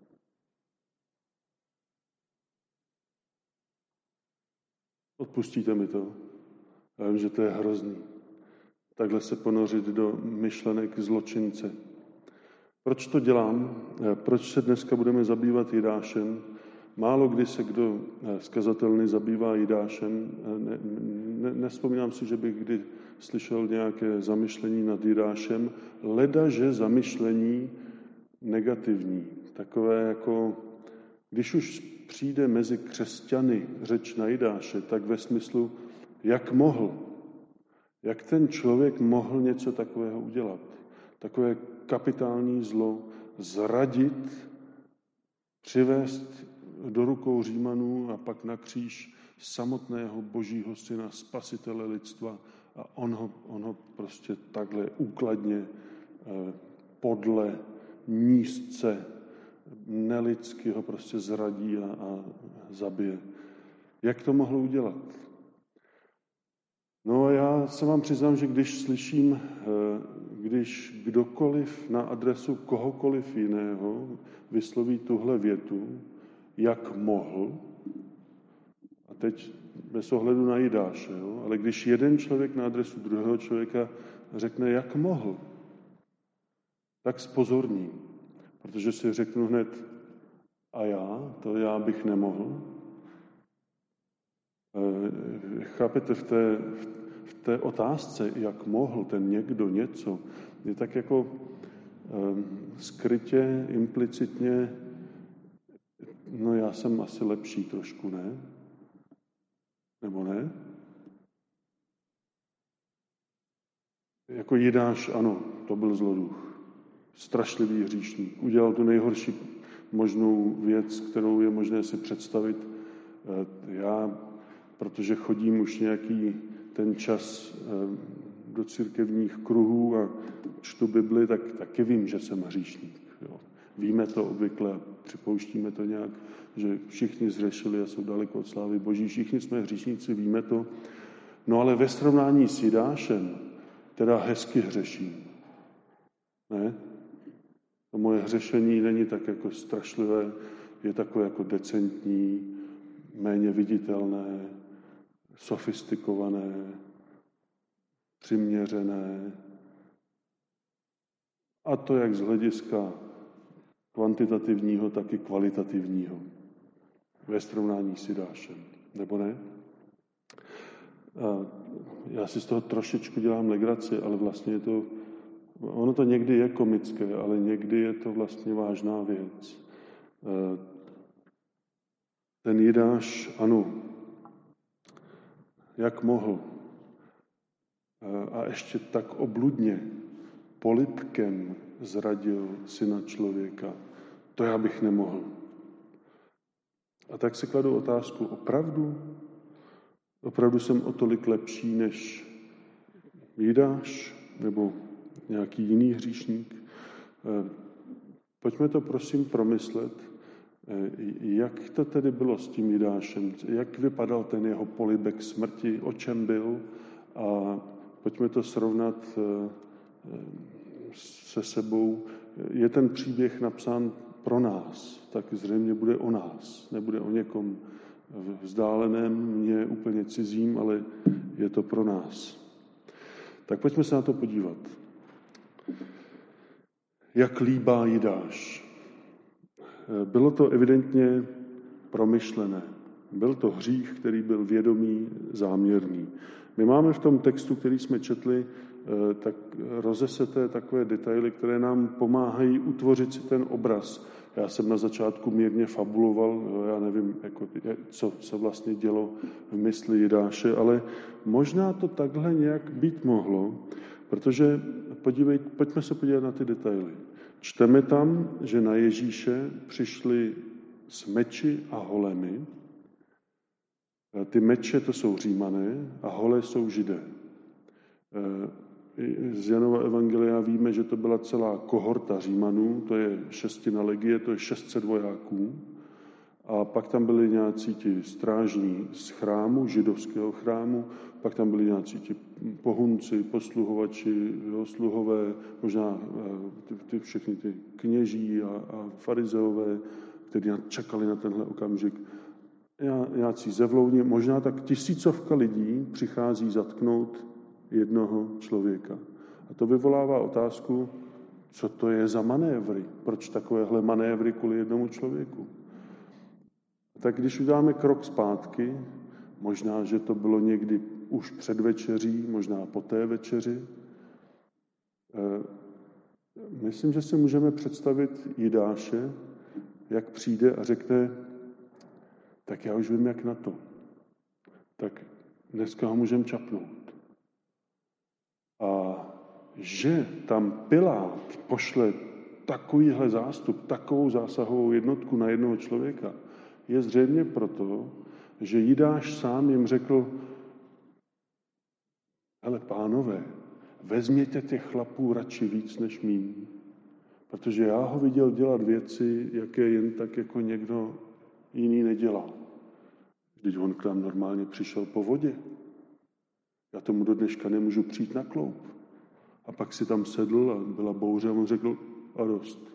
Odpustíte mi to? Já vím, že to je hrozný. Takhle se ponořit do myšlenek zločince. Proč to dělám? Proč se dneska budeme zabývat Jidášem? Málo kdy se kdo z kazatelny zabývá Jidášem. Nevzpomínám si, že bych kdy slyšel nějaké zamyšlení nad Jidášem. Ledaže zamyšlení negativní. Takové jako, když už přijde mezi křesťany řeč na Jidáše, tak ve smyslu, jak mohl. Jak ten člověk mohl něco takového udělat. Takové kapitální zlo, zradit, přivést do rukou Římanů a pak na kříž samotného Božího syna, spasitele lidstva a on ho prostě takhle úkladně, podle, nízce, nelidsky ho prostě zradí a zabije. Jak to mohl udělat? No já se vám přiznám, že když slyším, když kdokoliv na adresu kohokoliv jiného vysloví tuhle větu, jak mohl, a teď bez ohledu na Jidáše, jo, ale když jeden člověk na adresu druhého člověka řekne, jak mohl, tak zpozorním, protože si řeknu hned, a já, to já bych nemohl. Chápete, v té otázce, jak mohl ten někdo něco, je tak jako skrytě, implicitně, no já jsem asi lepší trošku, ne? Nebo ne? Jako Jidáš, ano, to byl zloduch. Strašlivý hříšník. Udělal tu nejhorší možnou věc, kterou je možné si představit. Já, protože chodím už nějaký ten čas do církevních kruhů a čtu Bibli, tak taky vím, že jsem hříšník. Jo. Víme to obvykle, připouštíme to nějak, že všichni zřešili a jsou daleko od slávy Boží. Všichni jsme hříšníci, víme to. No ale ve srovnání s Jidášem teda hezky hřeším. Ne? To moje hřešení není tak jako strašlivé, je takové jako decentní, méně viditelné, sofistikované, přiměřené. A to jak z hlediska kvantitativního, tak i kvalitativního. Ve srovnání s Jidášem. Nebo ne? A já si z toho trošičku dělám legraci, ale vlastně ono to někdy je komické, ale někdy je to vlastně vážná věc. Ten Jidáš, ano, jak mohl, a ještě tak obludně, polibkem zradil syna člověka. To já bych nemohl. A tak si kladu otázku, opravdu? Opravdu jsem o tolik lepší než Jidáš nebo nějaký jiný hříšník? Pojďme to prosím promyslet, jak to tedy bylo s tím Jidášem, jak vypadal ten jeho polibek smrti, o čem byl, a pojďme to srovnat se sebou. Je ten příběh napsán pro nás, tak zřejmě bude o nás, nebude o někom vzdáleném, mně úplně cizím, ale je to pro nás. Tak pojďme se na to podívat. Jak líbá Jidáš? Bylo to evidentně promyšlené. Byl to hřích, který byl vědomý, záměrný. My máme v tom textu, který jsme četli, tak rozeseté takové detaily, které nám pomáhají utvořit si ten obraz. Já jsem na začátku mírně fabuloval, já nevím, co se vlastně dělo v mysli Jidáše, ale možná to takhle nějak být mohlo, protože pojďme se podívat na ty detaily. Čteme tam, že na Ježíše přišli s meči a holemi. Ty meče to jsou Římané a hole jsou Židé. Z Janova evangelia víme, že to byla celá kohorta Římanů, to je 6 legie, to je 600 vojáků. A pak tam byli nějací ti strážní z chrámu, židovského chrámu, pak tam byli nějací ti pohunci, posluhovači, sluhové, možná všechny ty kněží a farizeové, kteří čekali na tenhle okamžik. Nějací zevlouni, možná tak 1000 lidí přichází zatknout jednoho člověka. A to vyvolává otázku, co to je za manévry, proč takovéhle manévry kvůli jednomu člověku. Tak když uděláme krok zpátky, možná, že to bylo někdy už před večeří, možná po té večeři, myslím, že si můžeme představit Jidáše, jak přijde a řekne, tak já už vím, jak na to. Tak dneska ho můžeme čapnout. A že tam Pilát pošle takovýhle zástup, takovou zásahovou jednotku na jednoho člověka, je zřejmě proto, že Jidáš sám jim řekl, hele pánové, vezměte těch chlapů radši víc než míň, protože já ho viděl dělat věci, jaké jen tak jako někdo jiný nedělal. Vždyť on k nám normálně přišel po vodě. Já tomu do dneška nemůžu přijít na kloup. A pak si tam sedl a byla bouře a on řekl, a dost.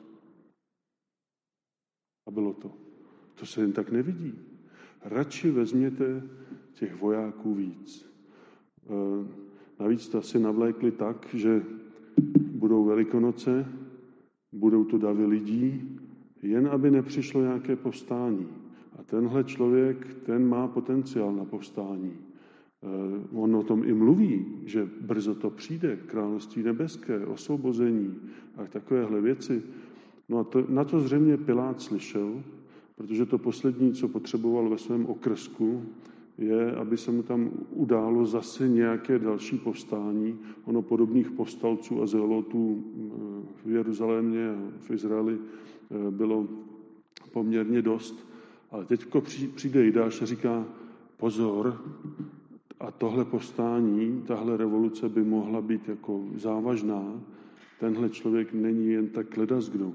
A bylo to. To se jen tak nevidí. Radši vezměte těch vojáků víc. Navíc to asi navlékli tak, že budou Velikonoce, budou to davy lidí, jen aby nepřišlo nějaké povstání. A tenhle člověk, ten má potenciál na povstání. On o tom i mluví, že brzo to přijde, království nebeské, osvobození a takovéhle věci. No a na to zřejmě Pilát slyšel, protože to poslední, co potřeboval ve svém okrsku, je, aby se mu tam událo zase nějaké další povstání. Ono podobných povstalců a zelotů v Jeruzalémě a v Izraeli bylo poměrně dost. Ale teďko přijde Jidáš a říká, pozor, a tohle povstání, tahle revoluce by mohla být jako závažná. Tenhle člověk není jen tak ledaskdo.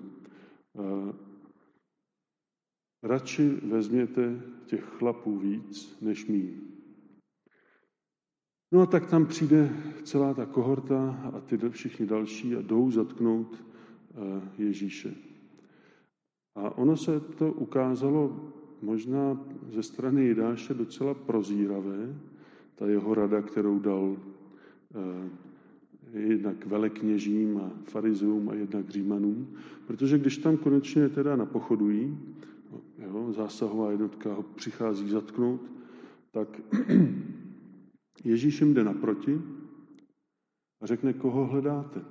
Radši vezměte těch chlapů víc, než míň. No a tak tam přijde celá ta kohorta a ty všichni další a jdou zatknout Ježíše. A ono se to ukázalo možná ze strany Jidáše docela prozíravé, ta jeho rada, kterou dal jednak velekněžím a farizeům a jednak Římanům, protože když tam konečně teda napochodují, zásahová jednotka ho přichází zatknout, tak Ježíš jim jde naproti a řekne, koho hledáte?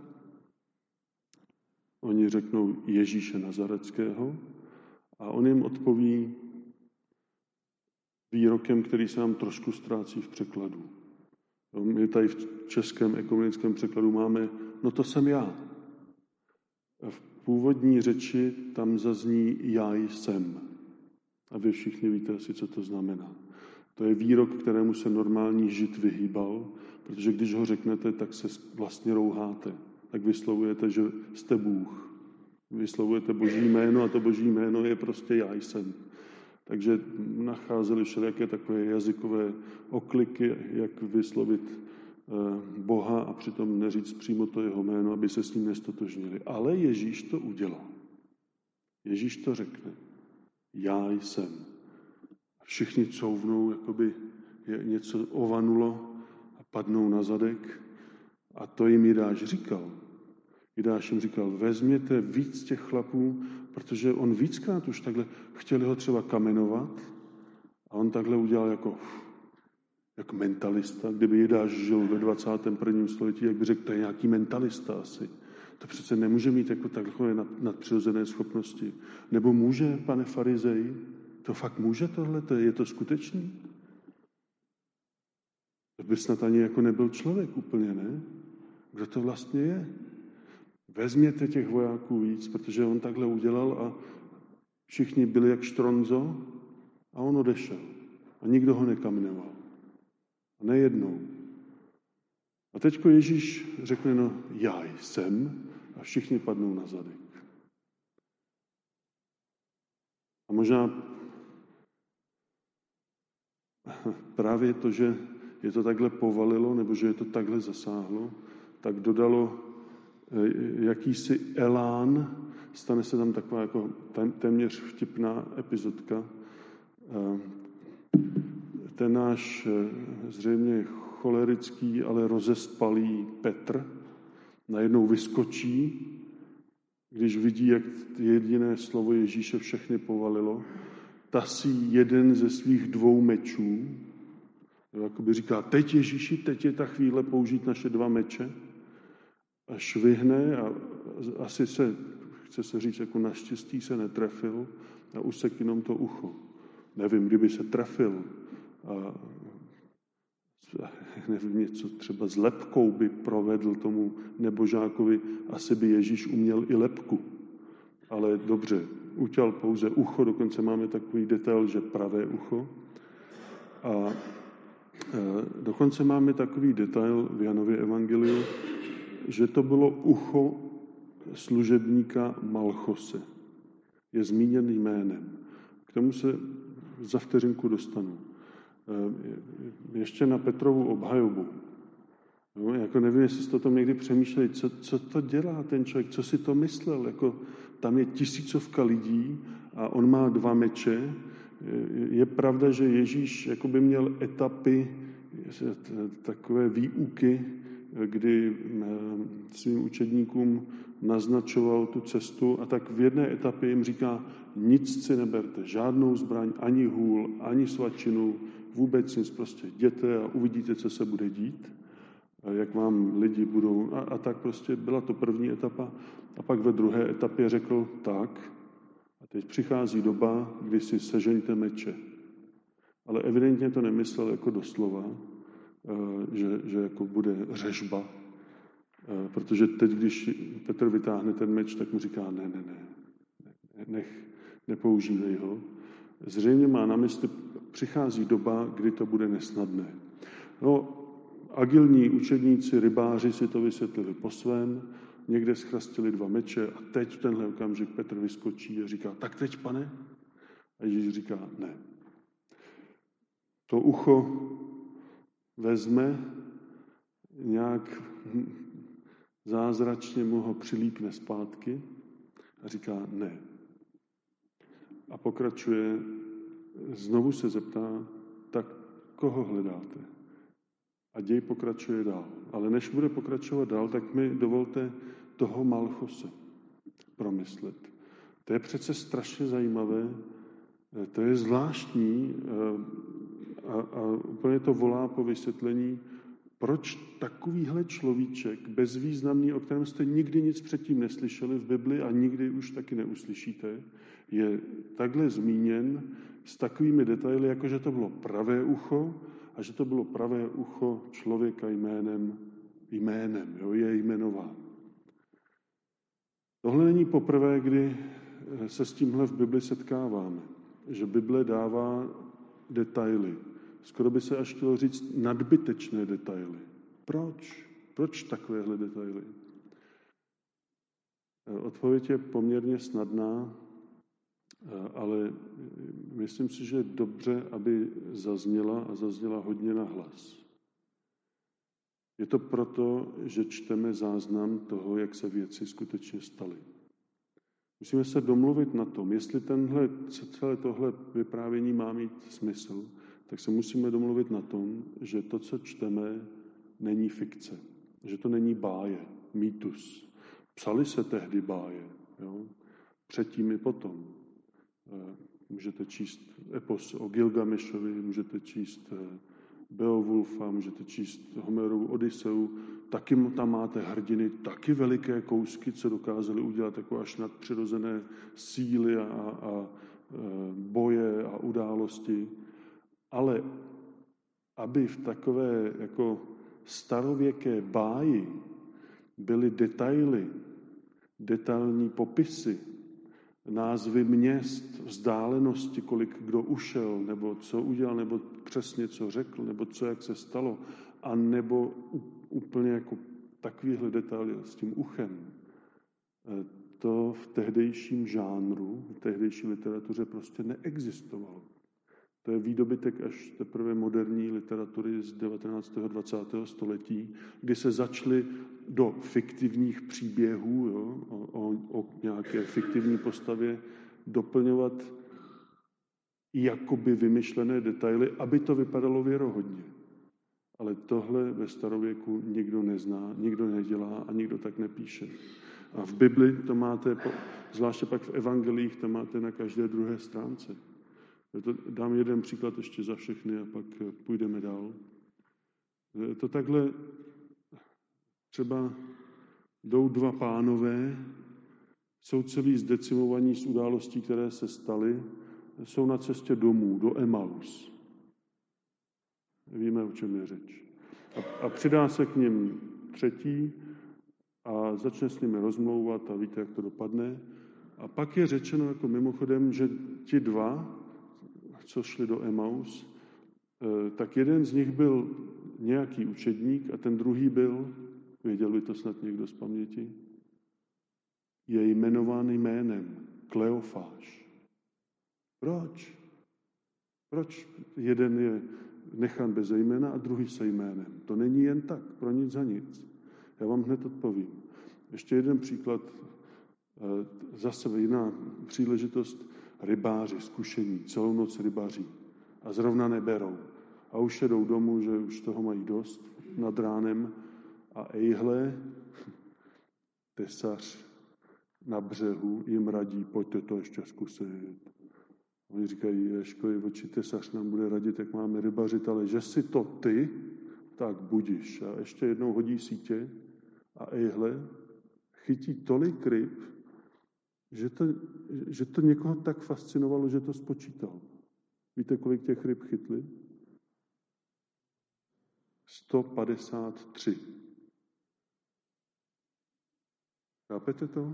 Oni řeknou Ježíše Nazareckého a on jim odpoví výrokem, který se nám trošku ztrácí v překladu. My tady v českém ekumenickém překladu máme, no to jsem já. A v původní řeči tam zazní já jsem. A vy všichni víte asi, co to znamená. To je výrok, kterému se normální žid vyhýbal, protože když ho řeknete, tak se vlastně rouháte. Tak vyslovujete, že jste Bůh. Vyslovujete Boží jméno a to Boží jméno je prostě já jsem. Takže nacházeli všelijaké takové jazykové okliky, jak vyslovit Boha a přitom neříct přímo to jeho jméno, aby se s ním nestotožnili. Ale Ježíš to udělal. Ježíš to řekne. Já jsem. A všichni couvnou, jakoby je něco ovanulo a padnou na zadek. A to jim Jidáš říkal. Jidáš jim říkal, vezměte víc těch chlapů, protože on víckrát už takhle chtěli ho třeba kamenovat a on takhle udělal jako mentalista. Kdyby Jidáš žil ve 21. století, jak by řekl, to je nějaký mentalista asi. To přece nemůže mít jako takové nadpřirozené schopnosti. Nebo může, pane farizej? To fakt může tohle? Je to skutečný? To by snad ani jako nebyl člověk úplně, ne? Kdo to vlastně je? Vezměte těch vojáků víc, protože on takhle udělal a všichni byli jak štronzo a on odešel. A nikdo ho nekamenoval. A nejednou. A teďko Ježíš řekne, no já jsem a všichni padnou na zadek. A možná právě to, že je to takhle povalilo, nebo že je to takhle zasáhlo, tak dodalo jakýsi elán, stane se tam taková jako téměř vtipná epizodka. Ten náš zřejmě cholerický, ale rozespalý Petr najednou vyskočí, když vidí, jak jediné slovo Ježíše všechny povalilo, tasí jeden ze svých 2 mečů, jakoby říká, teď Ježíši, teď je ta chvíle použít naše 2 meče, a švihne a asi chce se říct, jako naštěstí se netrefil a usek jenom to ucho. Nevím, kdyby se trefil a nevím, něco třeba s lebkou by provedl tomu nebožákovi, asi by Ježíš uměl i lebku. Ale dobře, utěl pouze ucho, dokonce máme takový detail, že pravé ucho. A dokonce máme takový detail v Janově evangeliu, že to bylo ucho služebníka Malchose. Je zmíněn jménem. K tomu se za vteřinku dostanu. Ještě na Petrovu obhajobu. No, jako nevím, jestli jste to někdy přemýšleli, co to dělá ten člověk, co si to myslel. Jako, tam je 1000 lidí a on má 2 meče. Je pravda, že Ježíš jakoby měl etapy, takové výuky, kdy svým učedníkům naznačoval tu cestu a tak v jedné etapě jim říká, nic si neberte, žádnou zbraň, ani hůl, ani svačinu, vůbec nic, prostě jděte a uvidíte, co se bude dít, a jak vám lidi budou. A tak prostě byla to první etapa. A pak ve druhé etapě řekl tak, a teď přichází doba, kdy si sežeňte meče. Ale evidentně to nemyslel jako doslova, že jako bude řežba. Protože teď, když Petr vytáhne ten meč, tak mu říká, ne, nepoužívej ho. Zřejmě má na mysli, přichází doba, kdy to bude nesnadné. No, agilní učedníci, rybáři si to vysvětlili po svém, někde schrastili 2 meče a teď v tenhle okamžik Petr vyskočí a říká, tak teď, pane? A Ježíš říká, ne. To ucho vezme, nějak zázračně mu ho přilípne zpátky a říká ne. A pokračuje, znovu se zeptá, tak koho hledáte? A děj pokračuje dál. Ale než bude pokračovat dál, tak mi dovolte toho Malchose promyslet. To je přece strašně zajímavé, to je zvláštní a úplně to volá po vysvětlení, proč takovýhle človíček bezvýznamný, o kterém jste nikdy nic předtím neslyšeli v Bibli a nikdy už taky neuslyšíte, je takhle zmíněn s takovými detaily, jako že to bylo pravé ucho a že to bylo pravé ucho člověka jménem, jo, je jmenován. Tohle není poprvé, kdy se s tímhle v Bibli setkáváme, že Bible dává detaily. Skoro by se až chtělo říct nadbytečné detaily. Proč? Proč takovéhle detaily? Odpověď je poměrně snadná, ale myslím si, že je dobře, aby zazněla hodně nahlas. Je to proto, že čteme záznam toho, jak se věci skutečně staly. Musíme se domluvit na tom, jestli celé tohle vyprávění má mít smysl, tak se musíme domluvit na tom, že to, co čteme, není fikce. Že to není báje, mýtus. Psali se tehdy báje, jo? Předtím i potom. Můžete číst epos o Gilgamešovi, můžete číst Beowulfa, můžete číst Homerovu Odysseu, taky tam máte hrdiny, taky veliké kousky, co dokázali udělat jako až nadpřirozené síly a boje a události. Ale aby v takové jako starověké báji byly detaily, detailní popisy, názvy měst, vzdálenosti, kolik kdo ušel, nebo co udělal, nebo přesně co řekl, nebo co, jak se stalo, a nebo úplně jako takovýhle detaily s tím uchem. To v tehdejším žánru, v tehdejší literatuře prostě neexistovalo. To je výdobytek až teprve moderní literatury z 19. a 20. století, kdy se začaly do fiktivních příběhů, jo, o nějaké fiktivní postavě doplňovat jakoby vymyšlené detaily, aby to vypadalo věrohodně. Ale tohle ve starověku nikdo nezná, nikdo nedělá a nikdo tak nepíše. A v Bibli to máte, zvláště pak v evangelích, to máte na každé druhé stránce. Dám jeden příklad ještě za všechny a pak půjdeme dál. To takhle třeba jdou dva pánové, jsou celý zdecimovaní z událostí, které se staly, jsou na cestě domů, do Emaus. Víme, o čem je řeč. A přidá se k nim třetí a začne s nimi rozmlouvat a víte, jak to dopadne. A pak je řečeno jako mimochodem, že ti dva, co šli do Emaus, tak jeden z nich byl nějaký učedník a ten druhý byl, věděl by to snad někdo z paměti, je jmenován jménem Kleofáš. Proč? Proč jeden je nechán bez jména a druhý se jménem? To není jen tak, pro nic za nic. Já vám hned odpovím. Ještě jeden příklad, zase jiná příležitost, rybáři, zkušení, celou noc rybaří a zrovna neberou. A už jedou domů, že už toho mají dost nad ránem a ejhle, tesař na břehu jim radí, pojďte to ještě zkusit. Oni říkají, Ježkovi, oči tesař nám bude radit, jak máme rybařit, ale že si to ty, tak budiš. A ještě jednou hodí sítě a ejhle, chytí tolik ryb, že to někoho tak fascinovalo, že to spočítal. Víte, kolik těch ryb chytli? 153. Chápete to?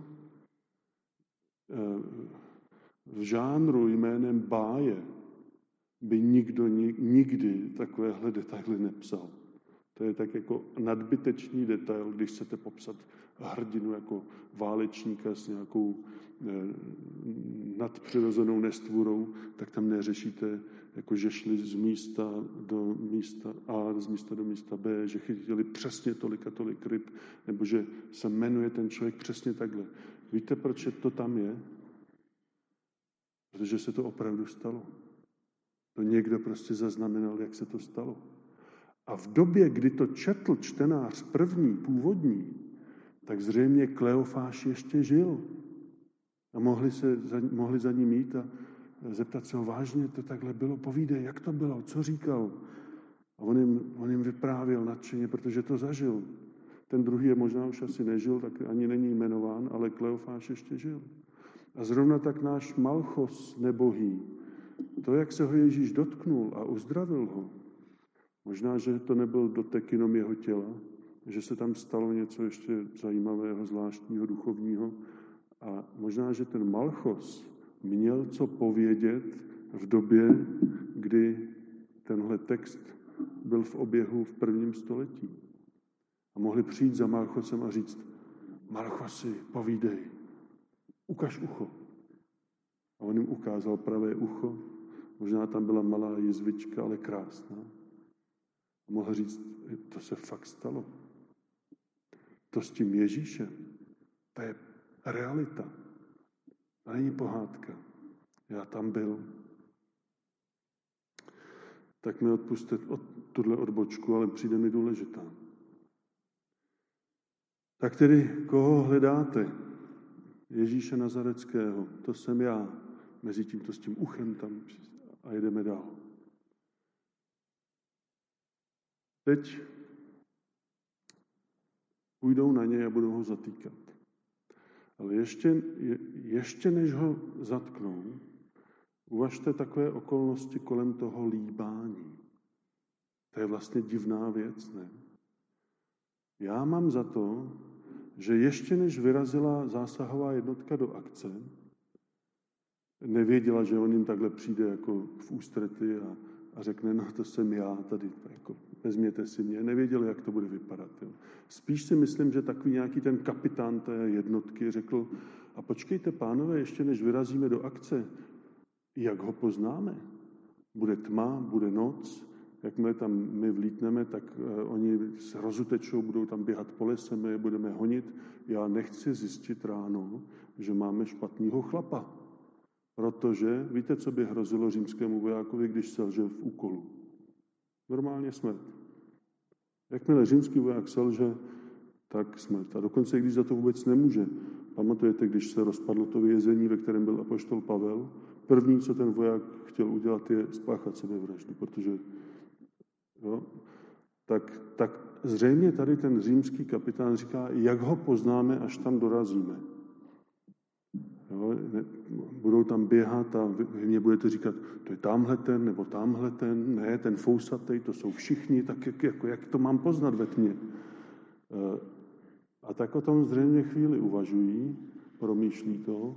V žánru jménem báje by nikdo nikdy takovéhle detaily nepsal. To je tak jako nadbytečný detail, když chcete popsat hrdinu jako válečníka s nějakou nadpřirozenou nestvůrou, tak tam neřešíte, jako že šli z místa do místa A, z místa do místa B, že chytili přesně tolik a tolik ryb, nebo že se jmenuje ten člověk přesně takhle. Víte, proč to tam je? Protože se to opravdu stalo. To někdo prostě zaznamenal, jak se to stalo. A v době, kdy to četl čtenář první, původní, tak zřejmě Kleofáš ještě žil. A mohli za ním jít zeptat se ho, vážně to takhle bylo, povídej, jak to bylo, co říkal. A on jim vyprávěl nadšeně, protože to zažil. Ten druhý je možná už asi nežil, tak ani není jmenován, ale Kleofáš ještě žil. A zrovna tak náš Malchos nebohý, to, jak se ho Ježíš dotknul a uzdravil ho, možná, že to nebyl dotek jenom jeho těla, že se tam stalo něco ještě zajímavého, zvláštního, duchovního. A možná, že ten Malchos měl co povědět v době, kdy tenhle text byl v oběhu v 1. století. A mohli přijít za Malchosem a říct, Malchosi, povídej, ukaž ucho. A on jim ukázal pravé ucho, možná tam byla malá jizvička, ale krásná. A mohl říct, to se fakt stalo. To s tím Ježíšem, to je realita. To není pohádka. Já tam byl. Tak mi odpusťte tuhle odbočku, ale přijde mi důležitá. Tak tedy, koho hledáte? Ježíše Nazareckého, to jsem já. Mezi tímto s tím uchem tam a jedeme dál. Teď půjdou na něj a budou ho zatýkat. Ale ještě než ho zatknou, uvažte takové okolnosti kolem toho líbání. To je vlastně divná věc, ne? Já mám za to, že ještě než vyrazila zásahová jednotka do akce, nevěděla, že on jim takhle přijde jako v ústrety a řekne, no to jsem já tady, jako vezměte si mě. Nevěděli, jak to bude vypadat. Jo. Spíš si myslím, že takový nějaký ten kapitán té jednotky řekl, a počkejte, pánové, ještě než vyrazíme do akce, jak ho poznáme? Bude tma, bude noc, jakmile tam my vlítneme, tak oni se rozutečou, budou tam běhat po lese, my je budeme honit. Já nechci zjistit ráno, že máme špatného chlapa. Protože víte, co by hrozilo římskému vojákovi, když selže v úkolu? Normálně smrt. Jakmile římský voják selže, tak smrt. A dokonce, když za to vůbec nemůže. Pamatujete, když se rozpadlo to vězení, ve kterém byl apoštol Pavel, první, co ten voják chtěl udělat, je spáchat sebevraždu, protože jo, tak zřejmě tady ten římský kapitán říká, jak ho poznáme, až tam dorazíme. Jo, budou tam běhat a vy mě budete říkat, to je tamhle ten, nebo tamhle ten, ne, ten fousatej, to jsou všichni, tak jak to mám poznat ve tmě? A tak o tom zřejmě chvíli uvažují, promýšlí to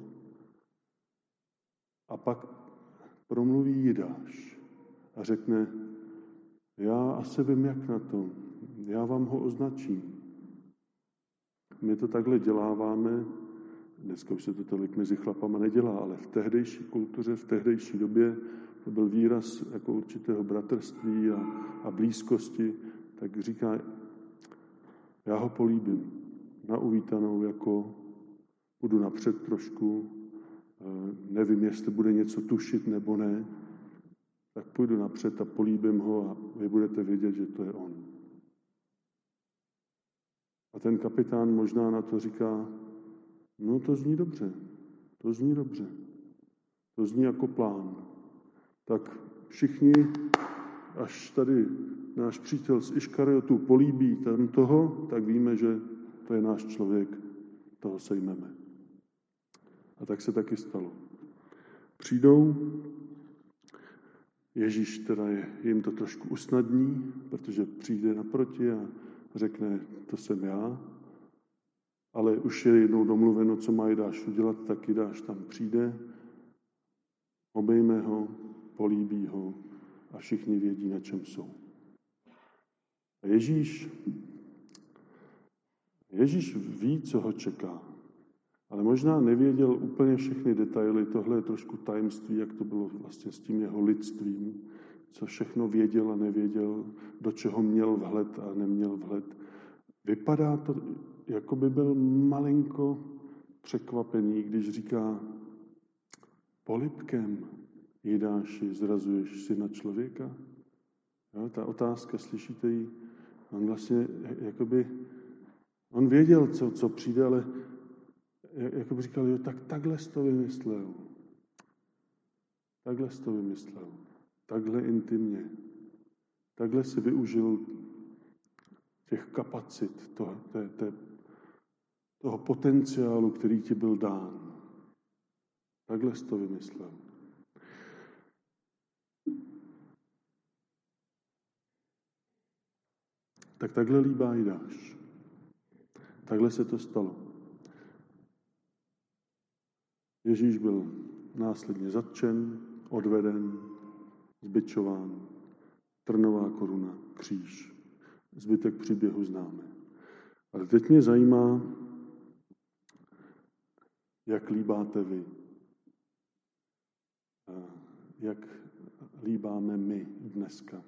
a pak promluví Jidáš a řekne, já asi vím, jak na to, já vám ho označím. My to takhle děláváme, dneska už se to tolik mezi chlapama nedělá, ale v tehdejší kultuře, v tehdejší době to byl výraz jako určitého bratrství a blízkosti, tak říká, já ho políbím na uvítanou, jako budu napřed trošku, nevím, jestli bude něco tušit nebo ne, tak půjdu napřed a políbím ho a vy budete vědět, že to je on. A ten kapitán možná na to říká, no to zní dobře, to zní jako plán. Tak všichni, až tady náš přítel z Iškariotů políbí tam toho, tak víme, že to je náš člověk, toho sejmeme. A tak se taky stalo. Přijdou, Ježíš teda jim to trošku usnadní, protože přijde naproti a řekne, to jsem já, ale už je jednou domluveno, co má Jidáš udělat, tak Jidáš tam přijde, obejme ho, políbí ho a všichni vědí, na čem jsou. A Ježíš ví, co ho čeká, ale možná nevěděl úplně všechny detaily. Tohle je trošku tajemství, jak to bylo vlastně s tím jeho lidstvím, co všechno věděl a nevěděl, do čeho měl vhled a neměl vhled. Vypadá to, jako by byl malinko překvapený, když říká, polibkem, Jidáši, zrazuješ syna člověka? Jo, ta otázka, slyšíte ji? On vlastně, jakoby, on věděl, co přijde, ale jakoby říkal, jo, takhle jsi to vymyslel. Takhle jsi to vymyslel. Takhle intimně. Takhle si využil těch kapacit, toho potenciálu, který ti byl dán. Takhle jsi to vymyslel. Tak takhle líbá Jidáš. Takhle se to stalo. Ježíš byl následně zatčen, odveden, zbičován, trnová koruna, kříž. Zbytek příběhu známe. Ale teď mě zajímá, jak líbáte vy. Jak líbáme my dneska.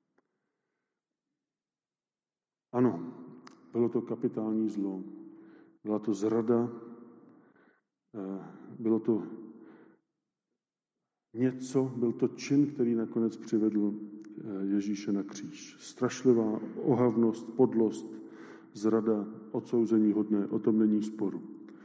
Ano, bylo to kapitální zlo. Byla to zrada, bylo to něco, byl to čin, který nakonec přivedl Ježíše na kříž. Strašlivá ohavnost, podlost, zrada, odsouzení hodné, o tom není sporu.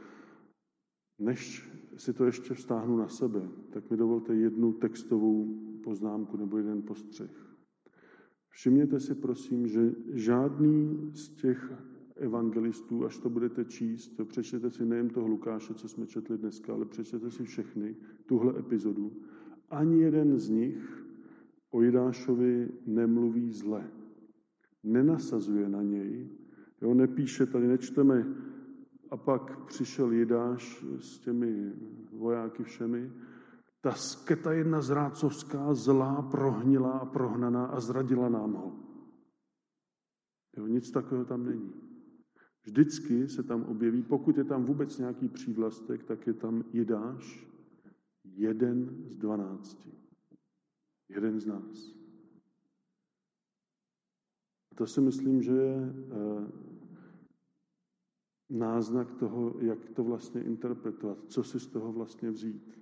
Než si to ještě vztáhnu na sebe, tak mi dovolte jednu textovou poznámku nebo jeden postřeh. Všimněte si, prosím, že žádný z těch evangelistů, až to budete číst, to přečtěte si nejen toho Lukáše, co jsme četli dneska, ale přečtěte si všechny, tuhle epizodu, ani jeden z nich o Jidášovi nemluví zle. Nenasazuje na něj, jo, nepíše, tady nečteme, a pak přišel Jidáš s těmi vojáky všemi, ta sketa jedna zrádcovská, zlá, prohnilá a prohnaná a zradila nám ho. Jo, nic takového tam není. Vždycky se tam objeví, pokud je tam vůbec nějaký přívlastek, tak je tam Jidáš, 1 z 12. Jeden z nás. A to si myslím, že je náznak toho, jak to vlastně interpretovat, co si z toho vlastně vzít.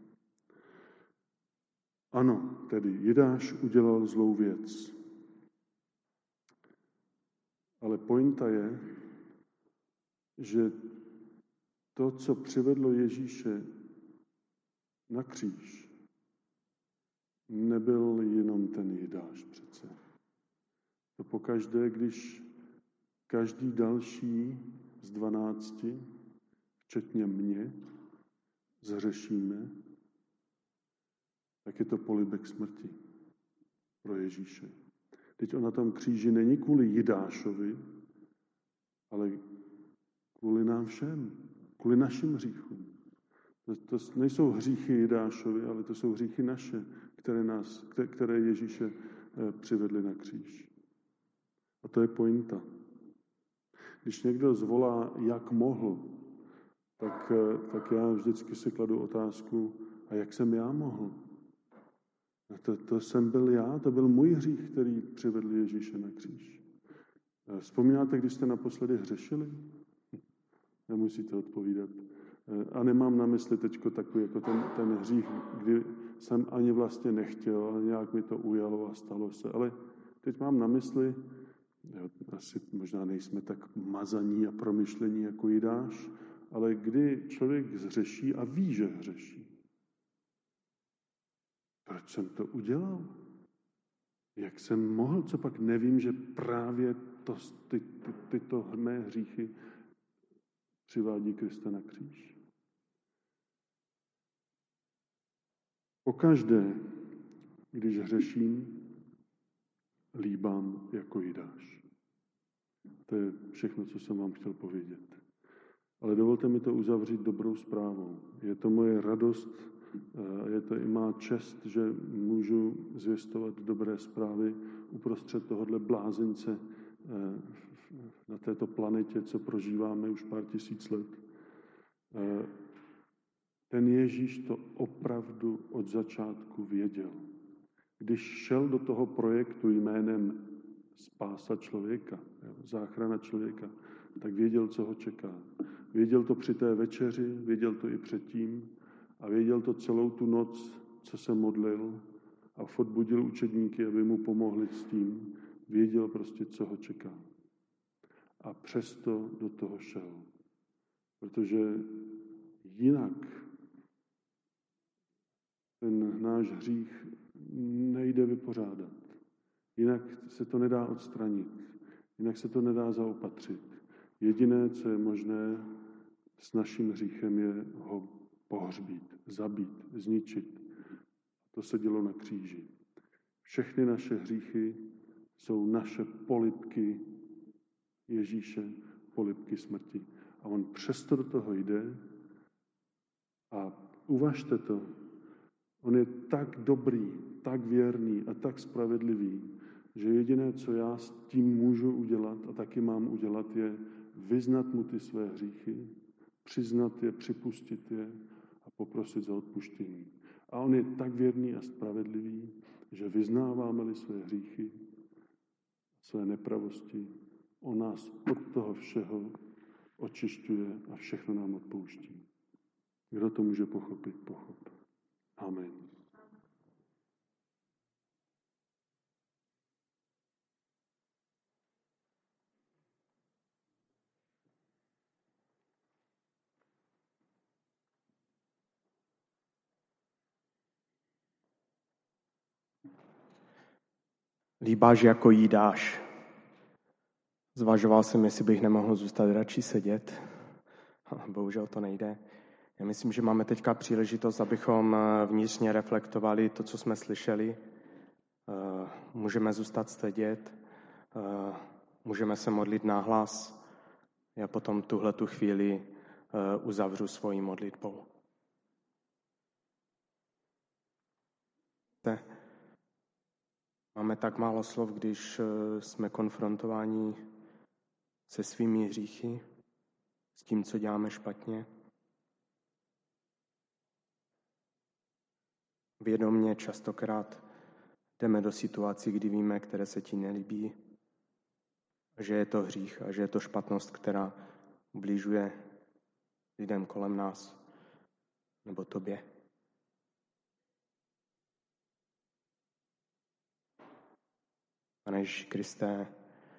Ano, tedy Jidáš udělal zlou věc. Ale pointa je, že to, co přivedlo Ježíše na kříž, nebyl jenom ten Jidáš přece. To pokaždé, když každý další z 12, včetně mě, zhřešíme, tak je to polibek smrti pro Ježíše. Teď on na tom kříži není kvůli Jidášovi, ale kvůli nám všem, kvůli našim hříchům. To nejsou hříchy Jidášovi, ale to jsou hříchy naše, které Ježíše přivedly na kříž. A to je pointa. Když někdo zvolá, jak mohl, tak já vždycky si kladu otázku, a jak jsem já mohl? To jsem byl já, to byl můj hřích, který přivedl Ježíše na kříž. Vzpomínáte, když jste naposledy hřešili? Nemusíte odpovídat. A nemám na mysli teďko takový jako ten hřích, kdy jsem ani vlastně nechtěl, ale nějak mi to ujalo a stalo se. Ale teď mám na mysli, asi možná nejsme tak mazaní a promyšlení jako Jidáš, ale kdy člověk zhřeší a ví, že hřeší. Proč jsem to udělal? Jak jsem mohl? Co pak nevím, že právě tyto mé hříchy přivádí Krista na kříž? Pokaždé, když hřeším, líbám jako Jidáš. To je všechno, co jsem vám chtěl povědět. Ale dovolte mi to uzavřít dobrou zprávou. Je to moje radost, je to i má čest, že můžu zvěstovat dobré zprávy uprostřed tohohle blázince na této planetě, co prožíváme už pár tisíc let. Ten Ježíš to opravdu od začátku věděl. Když šel do toho projektu jménem spása člověka, záchrana člověka, tak věděl, co ho čeká. Věděl to při té večeři, věděl to i předtím a věděl to celou tu noc, co se modlil a odbudil učedníky, aby mu pomohli s tím. Věděl prostě, co ho čeká. A přesto do toho šel. Protože jinak ten náš hřích nejde vypořádat. Jinak se to nedá odstranit, jinak se to nedá zaopatřit. Jediné, co je možné s naším hříchem, je ho pohřbít, zabít, zničit. To se dělo na kříži. Všechny naše hříchy jsou naše polibky Ježíše, polibky smrti. A on přesto do toho jde a uvažte to, on je tak dobrý, tak věrný a tak spravedlivý, že jediné, co já s tím můžu udělat a taky mám udělat, je vyznat mu ty své hříchy, přiznat je, připustit je a poprosit za odpuštění. A on je tak věrný a spravedlivý, že vyznáváme-li své hříchy, své nepravosti, on nás od toho všeho očišťuje a všechno nám odpouští. Kdo to může pochopit, pochop. Amen. Líbáš, jako jí dáš. Zvažoval jsem, jestli bych nemohl zůstat radši sedět. Bohužel to nejde. Já myslím, že máme teďka příležitost, abychom vnitřně reflektovali to, co jsme slyšeli. Můžeme zůstat sedět, můžeme se modlit nahlas. Já potom tuhletu chvíli uzavřu svoji modlitbou. Máme tak málo slov, když jsme konfrontováni se svými hříchy, s tím, co děláme špatně. Vědomně častokrát jdeme do situací, kdy víme, které se ti nelíbí, že je to hřích a že je to špatnost, která ubližuje lidem kolem nás nebo tobě. Pane Ježíši Kriste,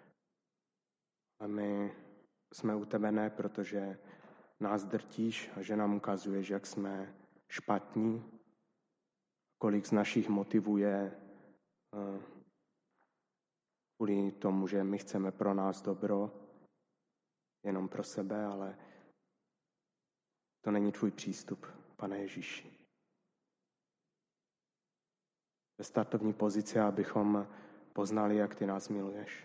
a my jsme u tebe ne, protože nás drtíš a že nám ukazuješ, jak jsme špatní, kolik z našich motivů je kvůli tomu, že my chceme pro nás dobro, jenom pro sebe, ale to není tvůj přístup, Pane Ježíši. Ve startovní pozici, abychom poznali, jak ty nás miluješ.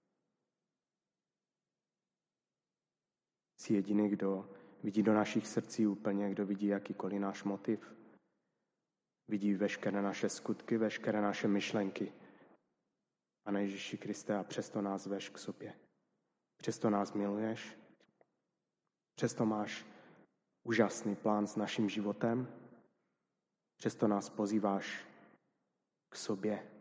Jsi jediný, kdo vidí do našich srdcí úplně, kdo vidí jakýkoliv náš motiv. Vidí veškeré naše skutky, veškeré naše myšlenky. Pane Ježíši Kriste, a přesto nás veš k sobě. Přesto nás miluješ. Přesto máš úžasný plán s naším životem. Přesto nás pozýváš k sobě.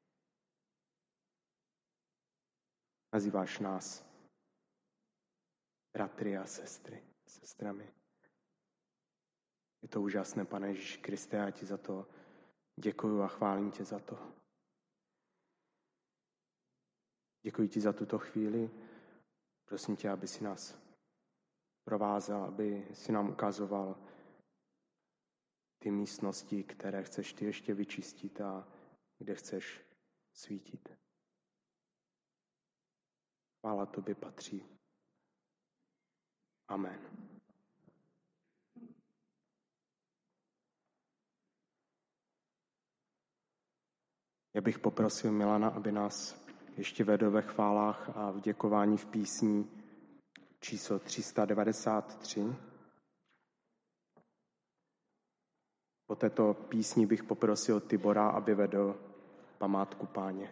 Nazýváš nás bratry a sestrami. Je to úžasné, Pane Ježíši Kriste, já ti za to děkuju a chválím tě za to. Děkuji ti za tuto chvíli. Prosím tě, aby si nás provázel, aby si nám ukazoval ty místnosti, které chceš ty ještě vyčistit a kde chceš svítit. Chvála tobě patří. Amen. Já bych poprosil Milana, aby nás ještě vedl ve chválách a v děkování v písni číslo 393. Po této písni bych poprosil Tibora, aby vedl památku Páně.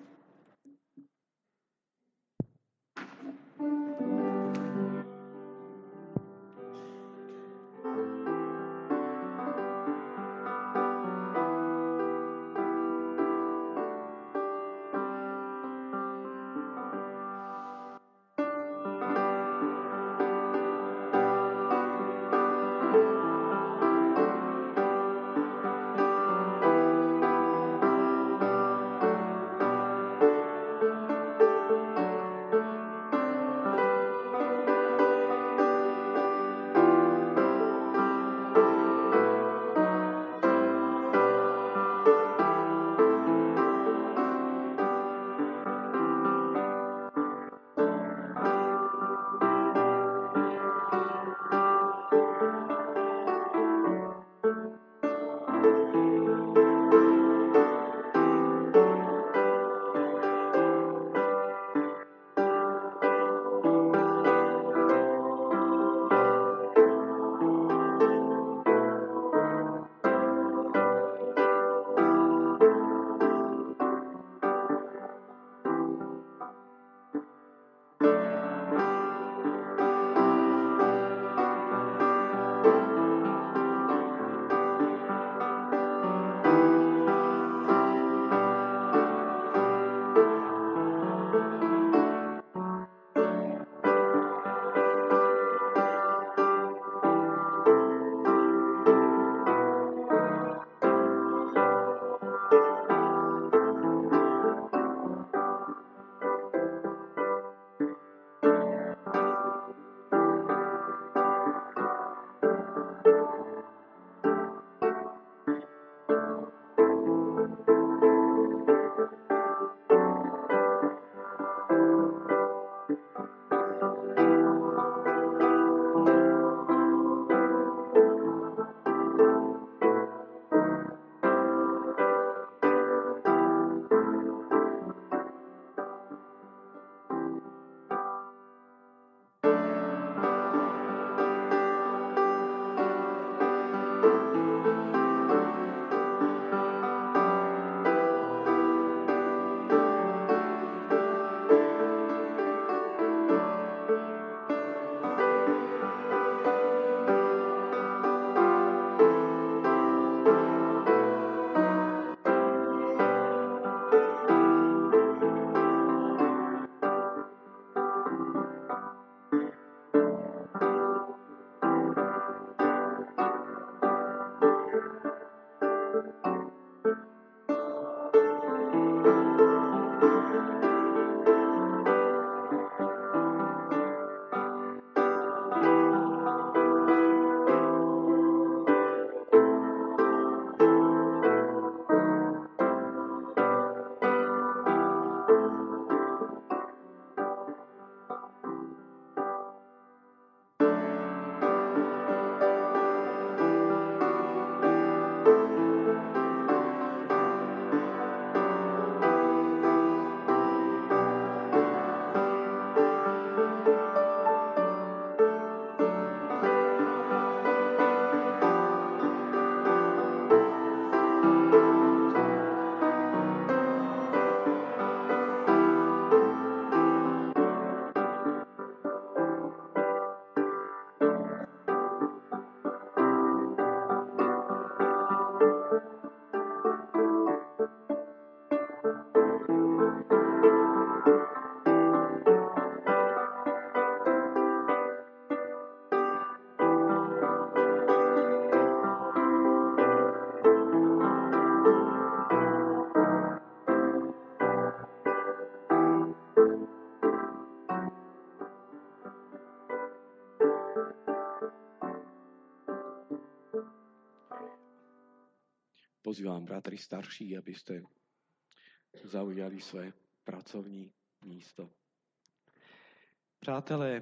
pozývám bratry starší, abyste zaujali své pracovní místo. Přátelé,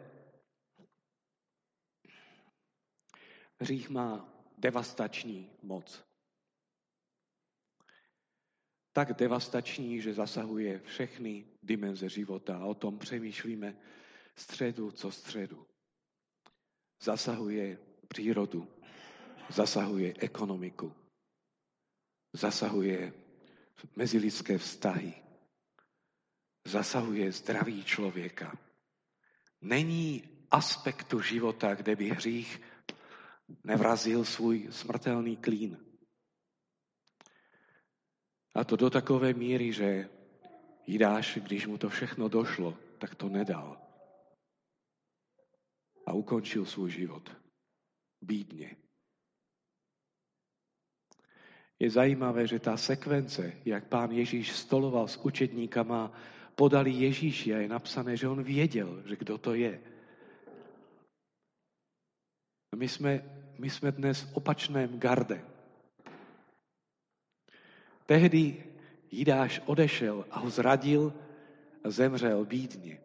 hřích má devastační moc. Tak devastační, že zasahuje všechny dimenze života. A o tom přemýšlíme středu co středu. Zasahuje přírodu, zasahuje ekonomiku, zasahuje mezilidské vztahy, zasahuje zdraví člověka. Není aspektu života, kde by hřích nevrazil svůj smrtelný klín. A to do takové míry, že Jidáš, když mu to všechno došlo, tak to nedal. A ukončil svůj život. Bídně. Je zajímavé, že ta sekvence, jak Pán Ježíš stoloval s učedníkama, podali Ježíši a je napsané, že on věděl, že kdo to je. A my jsme dnes v opačném garde. Tehdy Jidáš odešel a ho zradil a zemřel bídně.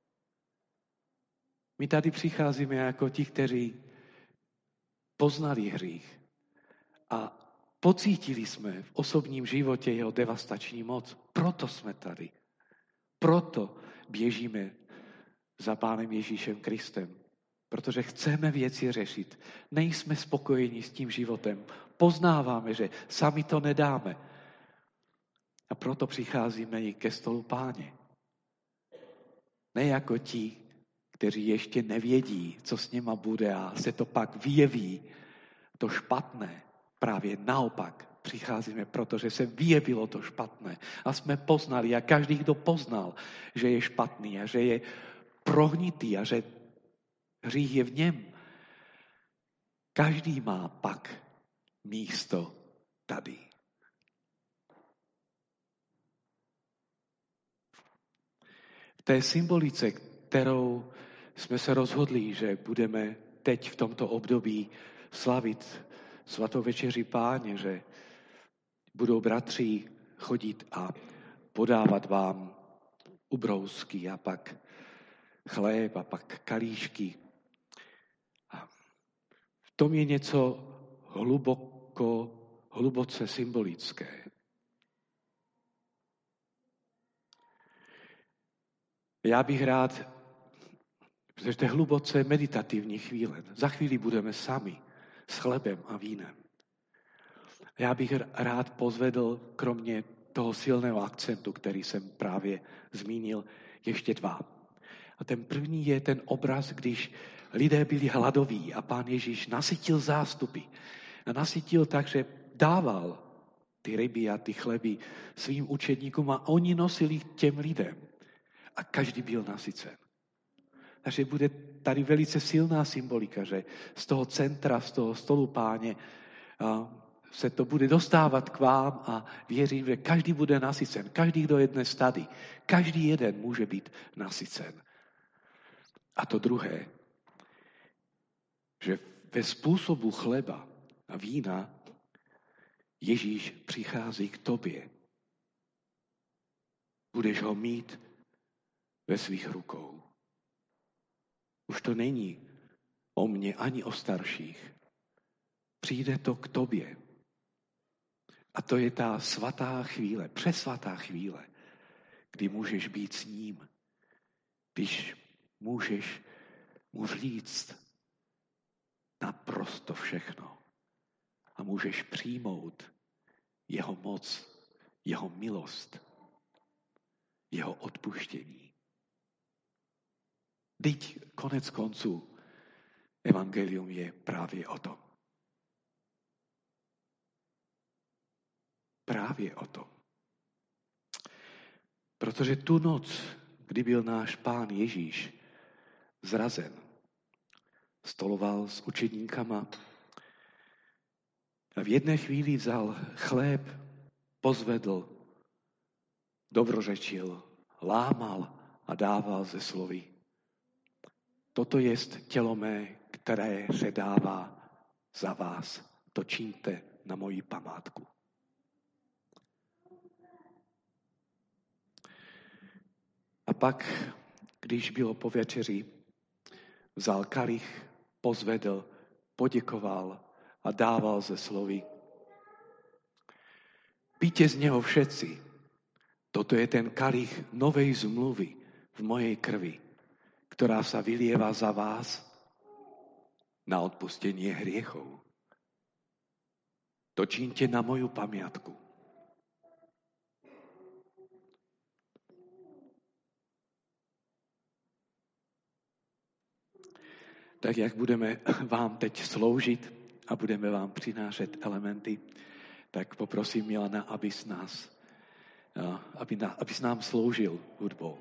My tady přicházíme jako ti, kteří poznali hřích a pocítili jsme v osobním životě jeho devastační moc. Proto jsme tady. Proto běžíme za Pánem Ježíšem Kristem. Protože chceme věci řešit. Nejsme spokojeni s tím životem. Poznáváme, že sami to nedáme. A proto přicházíme i ke stolu Páně. Ne jako ti, kteří ještě nevědí, co s nima bude a se to pak vyjeví. To špatné. Právě naopak přicházíme, protože se vyjevilo to špatné. A jsme poznali a každý, kdo poznal, že je špatný a že je prohnitý a že hřích je v něm. Každý má pak místo tady. V té symbolice, kterou jsme se rozhodli, že budeme teď v tomto období slavit svatou večeři Páně, že budou bratři chodit a podávat vám ubrousky a pak chléb a pak kalíšky. A v tom je něco hluboce symbolické. Já bych rád, protože to je hluboce meditativní chvíle. Za chvíli budeme sami s chlebem a vínem. Já bych rád pozvedl, kromě toho silného akcentu, který jsem právě zmínil, ještě dva. A ten první je ten obraz, když lidé byli hladoví a Pán Ježíš nasytil zástupy. A nasytil tak, že dával ty ryby a ty chleby svým učedníkům a oni nosili těm lidem. A každý byl nasycen. Takže bude tady velice silná symbolika, že z toho centra, z toho stolu Páně se to bude dostávat k vám a věřím, že každý bude nasycen. Každý, kdo je dnes tady, každý jeden může být nasycen. A to druhé, že ve způsobu chleba a vína Ježíš přichází k tobě. Budeš ho mít ve svých rukou. Už to není o mně ani o starších. Přijde to k tobě. A to je ta svatá chvíle, přesvatá chvíle, kdy můžeš být s ním. Když můžeš mu říct naprosto všechno. A můžeš přijmout jeho moc, jeho milost, jeho odpuštění. Vždyť konec konců evangelium je právě o tom. Právě o tom. Protože tu noc, kdy byl náš Pán Ježíš zrazen, stoloval s učedníkama a v jedné chvíli vzal chléb, pozvedl, dobrořečil, lámal a dával ze slovy. Toto jest tělo mé, které se dává za vás. To čiňte na moji památku. pak, když bylo po večeři, vzal kalich, pozvedl, poděkoval a dával ze slovy: Pijte z něho všetci. Toto je ten kalich novej zmluvy v mojej krvi, ktorá sa vylieva za vás na odpustenie hriechov. To čínte na moju pamiatku. Tak jak budeme vám teď sloužit a budeme vám přinášet elementy, tak poprosím Milana, abys nám sloužil hudbou.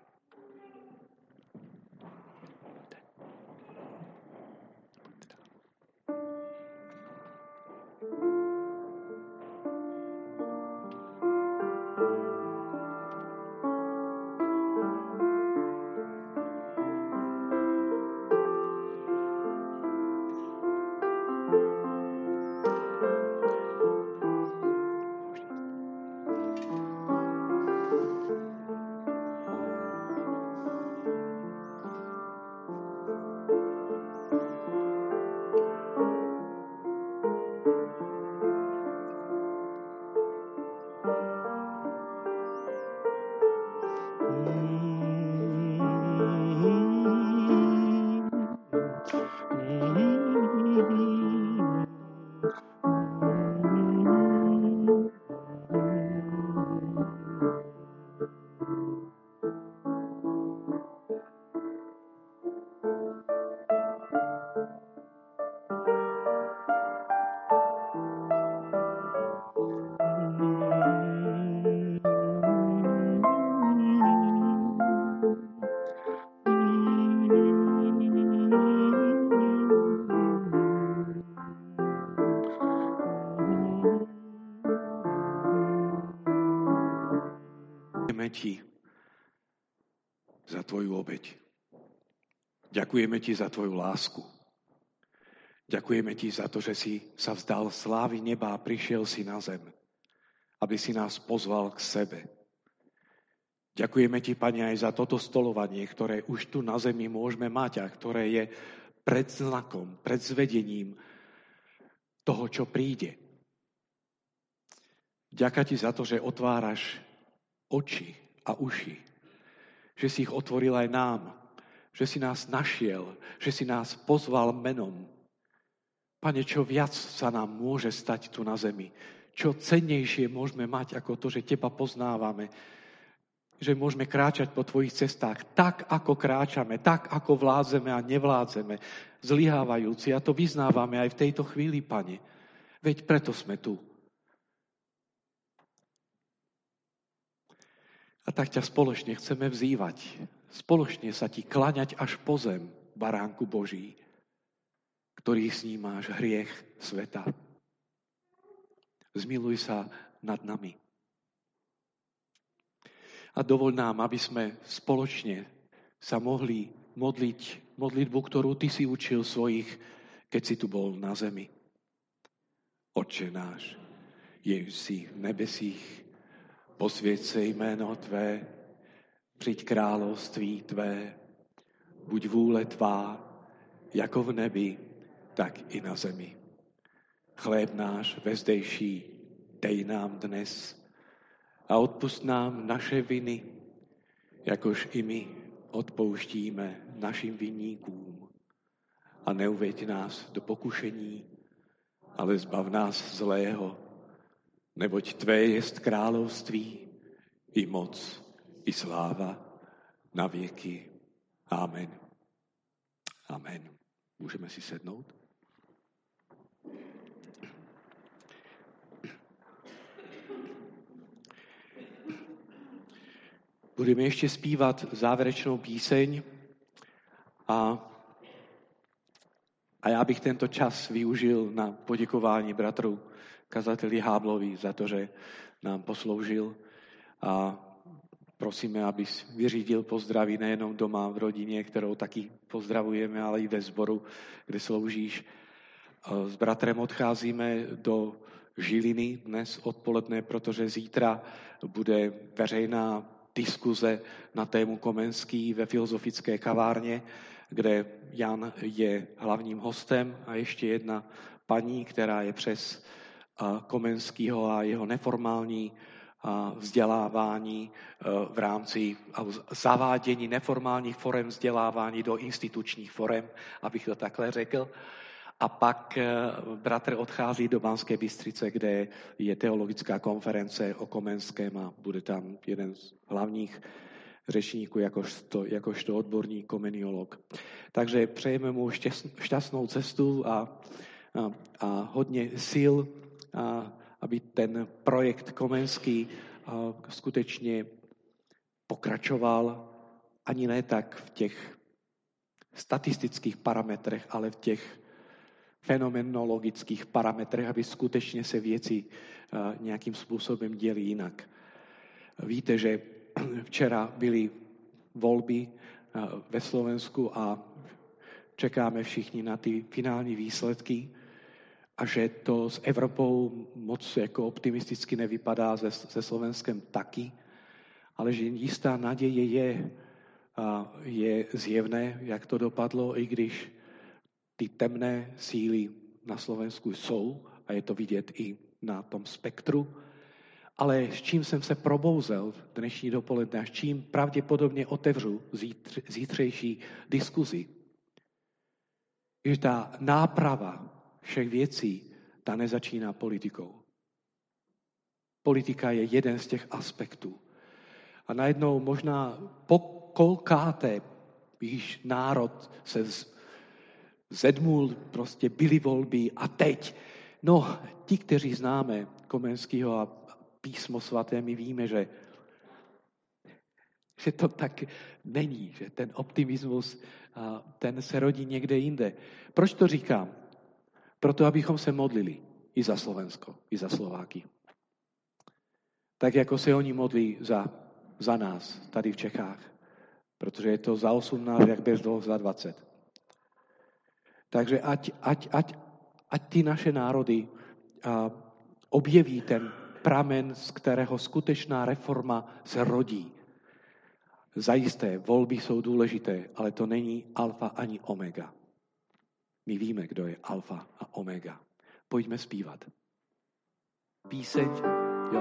Ti za tvoju obeť. Ďakujeme ti za tvoju lásku. Ďakujeme ti za to, že si sa vzdal slávy neba a prišiel si na zem, aby si nás pozval k sebe. Ďakujeme ti, Pane, aj za toto stolovanie, ktoré už tu na zemi môžeme mať a ktoré je predznakom, predzvedením toho, čo príde. Ďakujem ti za to, že otváraš oči a uši, že si ich otvoril aj nám, že si nás našiel, že si nás pozval menom. Pane, čo viac sa nám môže stať tu na zemi? Čo cennejšie môžeme mať ako to, že teba poznávame, že môžeme kráčať po tvojich cestách tak, ako kráčame, tak, ako vládzeme a nevládzeme, zlyhávajúci. A to vyznávame aj v tejto chvíli, Pane. Veď preto sme tu. A tak ťa spoločne chceme vzývať. Spoločne sa ti klaňať až po zem, baránku Boží, ktorý snímáš hriech sveta. Zmiluj sa nad nami. A dovoľ nám, aby sme spoločne sa mohli modliť modlitbu, ktorú ty si učil svojich, keď si tu bol na zemi. Otče náš, jež si v nebesích, posvieť sa jméno Tvé, přijď království Tvé, buď vůle Tvá, jako v nebi, tak i na zemi. Chléb náš vezdejší dej nám dnes a odpust nám naše viny, jakož i my odpouštíme našim vinníkům. A neuveď nás do pokušení, ale zbav nás zlého, neboť Tvé jest království, i moc, i sláva na věky. Amen. Amen. Můžeme si sednout? Budeme ještě zpívat závěrečnou píseň a já bych tento čas využil na poděkování bratru kazateli Háblovi za to, že nám posloužil a prosíme, abys vyřídil pozdraví nejenom doma v rodině, kterou taky pozdravujeme, ale i ve sboru, kde sloužíš. S bratrem odcházíme do Žiliny dnes odpoledne, protože zítra bude veřejná diskuze na tému Komenský ve filozofické kavárně, kde Jan je hlavním hostem a ještě jedna paní, která je přes Komenského a jeho neformální vzdělávání v rámci zavádění neformálních forem vzdělávání do institučních forem, abych to takhle řekl. A pak bratr odchází do Banské Bystrice, kde je teologická konference o Komenském a bude tam jeden z hlavních řečníků jakožto odborný komeniolog. Takže přejeme mu šťastnou cestu a hodně sil, aby ten projekt Komenský skutečně pokračoval ani ne tak v těch statistických parametrech, ale v těch fenomenologických parametrech, aby skutečně se věci nějakým způsobem děly jinak. Víte, že včera byly volby ve Slovensku a čekáme všichni na ty finální výsledky a že to s Evropou moc jako optimisticky nevypadá, se Slovenskem taky, ale že jistá naděje je zjevné, jak to dopadlo, i když ty temné síly na Slovensku jsou a je to vidět i na tom spektru, ale s čím jsem se probouzel dnešní dopoledne a s čím pravděpodobně otevřu zítřejší diskuzi, že ta náprava všech věcí, ta nezačíná politikou. Politika je jeden z těch aspektů. A najednou možná po kolikáté, když národ se zedmul, prostě byly volby a teď. No, ti, kteří známe Komenského a písmo svaté, my víme, že to tak není, že ten optimismus, ten se rodí někde jinde. Proč to říkám? Proto, abychom se modlili i za Slovensko, i za Slováky. Tak, jako se oni modlí za nás tady v Čechách. Protože je to za 18, jak bez toho za 20. Takže ať ty naše národy objeví ten pramen, z kterého skutečná reforma se rodí. Zajisté, volby jsou důležité, ale to není alfa ani omega. My víme, kdo je alfa a omega. Pojďme zpívat. Píseň, jo.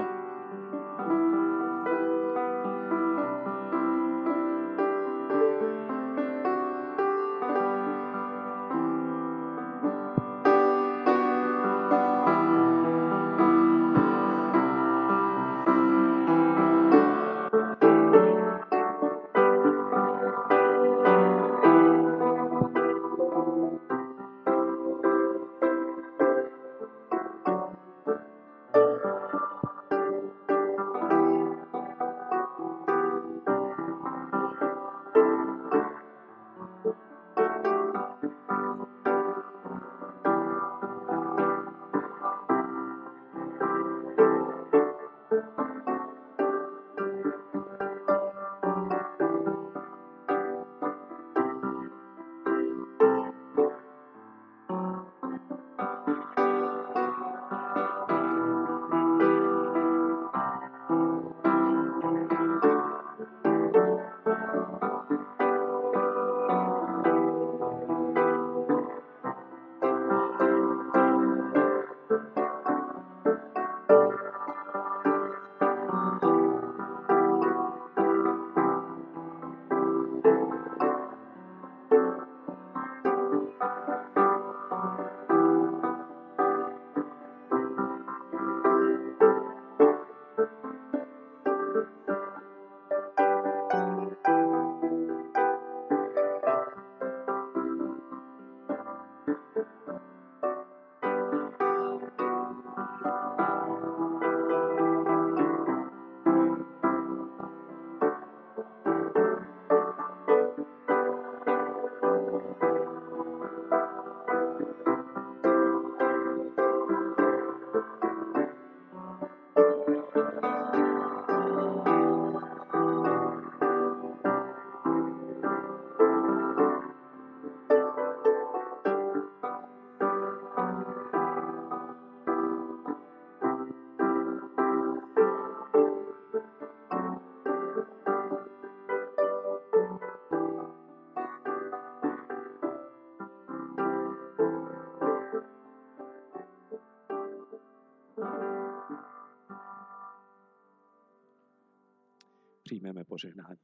Přijmeme požehnání.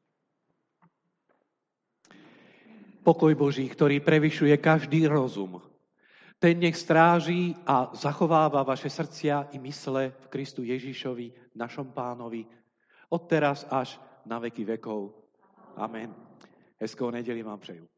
Pokoj Boží, ktorý prevyšuje každý rozum, ten nech stráží a zachováva vaše srdcia i mysle v Kristu Ježišovi, našom Pánovi, od teraz až na veky vekov. Amen. Hezkou neděli vám přeju.